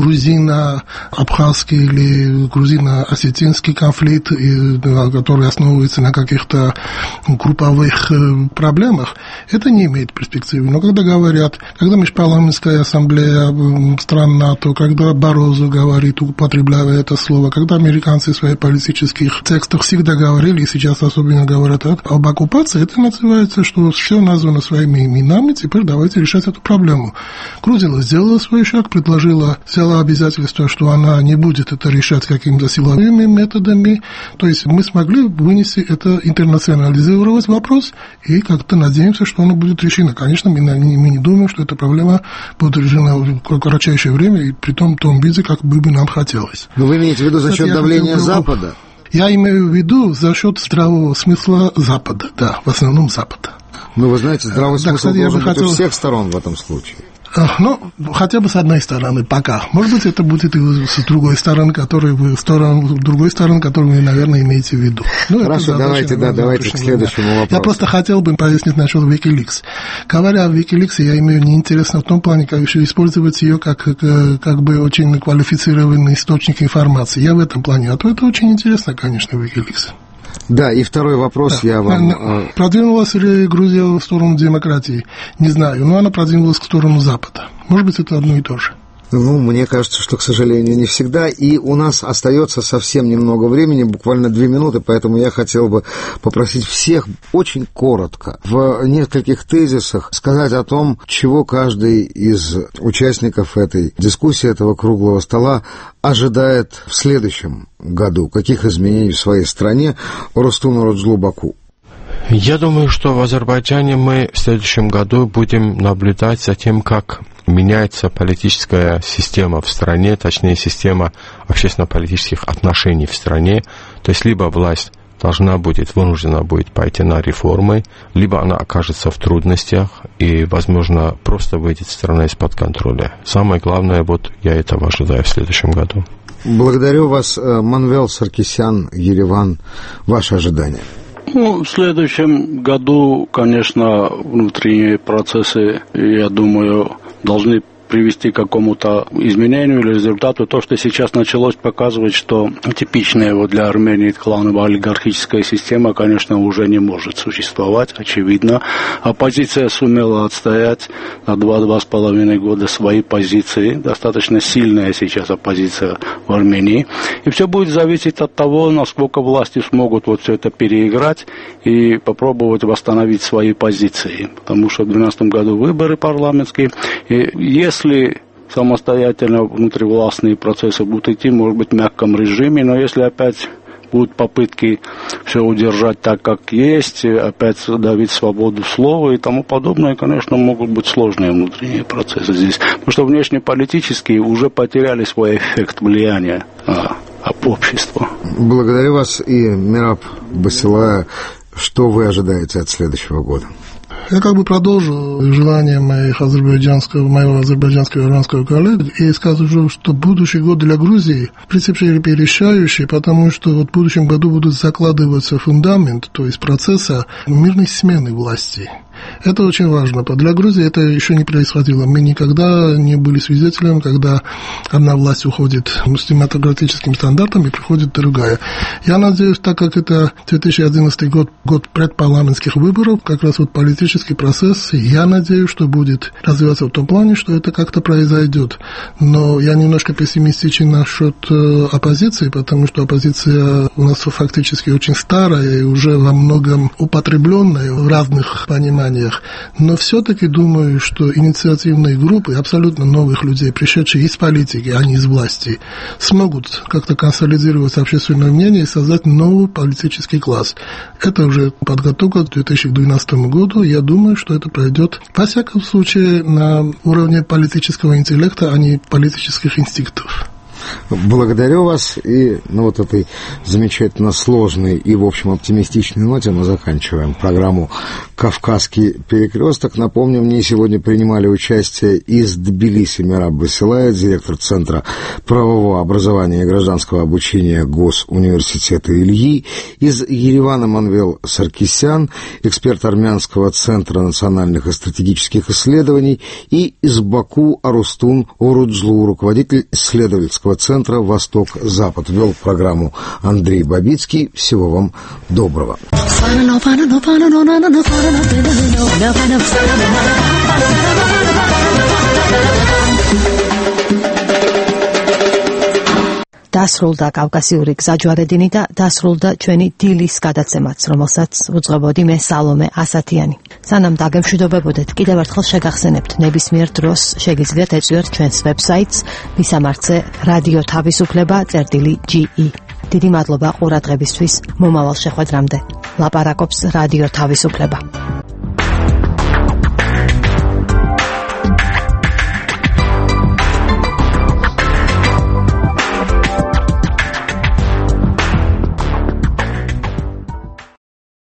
грузино-абхазский или грузино-осетинский конфликт, который основывается на каких-то групповых проблемах, это не имеет перспективы. Но когда говорят, когда Межпарламентская ассамблея стран НАТО, когда Барозу говорит, употребляя это слово, когда американцы в своих политических текстах всегда говорили, и сейчас особенно говорят об оккупации, это называется, что все названо своими именами, теперь давайте решать эту проблему. Грузия сделала свой шаг, предложила, взяла обязательство, что она не будет это решать какими-то силовыми методами. То есть мы смогли вынести это, интернационализировать вопрос, и как-то надеемся, что оно будет решено. Конечно, мы не, мы не думаем, что эта проблема будет решена в кратчайшее время, и при том, в том виде, как бы нам хотелось. Но вы имеете в виду за счет это давления Запада? Я имею в виду за счет здравого смысла Запада, да, в основном Запада. Ну, вы знаете, здравый да, смысл кстати, должен быть хотел... у всех сторон в этом случае. Ну, хотя бы с одной стороны, пока. Может быть, это будет и с другой стороны, которую вы, сторону, другой стороны, которую вы, наверное, имеете в виду. Ну, хорошо, давайте, да, давайте к следующему вопросу. Я просто хотел бы пояснить насчет Wikileaks. Говоря о Wikileaks, я имею неинтересно в том плане, как еще использовать ее как, как, как бы очень квалифицированный источник информации. Я в этом плане. А то это очень интересно, конечно, Wikileaks. Да, и второй вопрос да. я вам... Продвинулась ли Грузия в сторону демократии? Не знаю, но она продвинулась в сторону Запада. Может быть, это одно и то же. Ну, мне кажется, что, к сожалению, не всегда. И у нас остается совсем немного времени, буквально две минуты, поэтому я хотел бы попросить всех очень коротко, в нескольких тезисах, сказать о том, чего каждый из участников этой дискуссии, этого круглого стола, ожидает в следующем году. Каких изменений в своей стране? Рустум Нураджлу Баку. Я думаю, что в Азербайджане мы в следующем году будем наблюдать за тем, как меняется политическая система в стране, точнее, система общественно-политических отношений в стране. То есть, либо власть должна будет, вынуждена будет пойти на реформы, либо она окажется в трудностях и, возможно, просто выйдет страна из-под контроля. Самое главное, вот я этого ожидаю в следующем году. Благодарю вас, Манвел Саркисян, Ереван. Ваши ожидания? Ну, в следующем году, конечно, внутренние процессы, я думаю, должны привести к какому-то изменению или результату. То, что сейчас началось показывать, что типичная вот для Армении клановая олигархическая система, конечно, уже не может существовать, очевидно. Оппозиция сумела отстоять на два-два с половиной года свои позиции. Достаточно сильная сейчас оппозиция в Армении. И все будет зависеть от того, насколько власти смогут вот все это переиграть и попробовать восстановить свои позиции. Потому что в две тысячи двенадцатом году выборы парламентские. И если Если самостоятельно внутривластные процессы будут идти, может быть, в мягком режиме, но если опять будут попытки все удержать так, как есть, опять давить свободу слова и тому подобное, конечно, могут быть сложные внутренние процессы здесь. Потому что внешнеполитические уже потеряли свой эффект влияния а, об обществе. Благодарю вас. И Мераб Басилая, что вы ожидаете от следующего года? Я как бы продолжу желание моих азербайджанского, моего азербайджанского и иранского коллег и скажу, что будущий год для Грузии, в принципе, решающий, потому что вот в будущем году будут закладываться фундамент, то есть процесса мирной смены власти. Это очень важно. Для Грузии это еще не происходило. Мы никогда не были свидетелем, когда одна власть уходит с демократическим стандартом и приходит другая. Я надеюсь, так как это две тысячи одиннадцатый год, год предпарламентских выборов, как раз вот политический процесс, я надеюсь, что будет развиваться в том плане, что это как-то произойдет. Но я немножко пессимистичен насчет оппозиции, потому что оппозиция у нас фактически очень старая и уже во многом употребленная в разных пониманиях. всех. Но все-таки думаю, что инициативные группы абсолютно новых людей, пришедшие из политики, а не из власти, смогут как-то консолидировать общественное мнение и создать новый политический класс. Это уже подготовка к две тысячи двенадцатому году. Я думаю, что это пройдет, во всяком случае, на уровне политического интеллекта, а не политических инстинктов. Благодарю вас. И на вот этой замечательно сложной и, в общем, оптимистичной ноте мы заканчиваем программу «Кавказский перекресток». Напомню, в ней сегодня принимали участие из Тбилиси Мераб Басилаев, директор Центра правового образования и гражданского обучения Госуниверситета Ильи, из Еревана Манвел Саркисян, эксперт Армянского центра национальных и стратегических исследований, и из Баку Арустун Оруджлу, руководитель исследовательского центра «Восток-Запад». Вел программу Андрей Бабицкий. Всего вам доброго. დასრულდა კავკასიური გზაჯვარედინი და დასრულდა ჩვენი დილის გადაცემაც, რომელსაც უძღვებოდი მე სალომე ასათიანი. სანამ დაგემშვიდობებოდეთ, კიდევ ერთხელ შეგახსენებთ, ნებისმიერ დროს შეგიძლიათ ეწვიოთ ჩვენს ვებსაიტს, მისამართზე რადიო თავისუფლება წერტილი ჯი ი. დიდი მადლობა ყურადღებისთვის, მომავალ შეხვედრამდე. ლაპარაკობს რადიო თავისუფლება.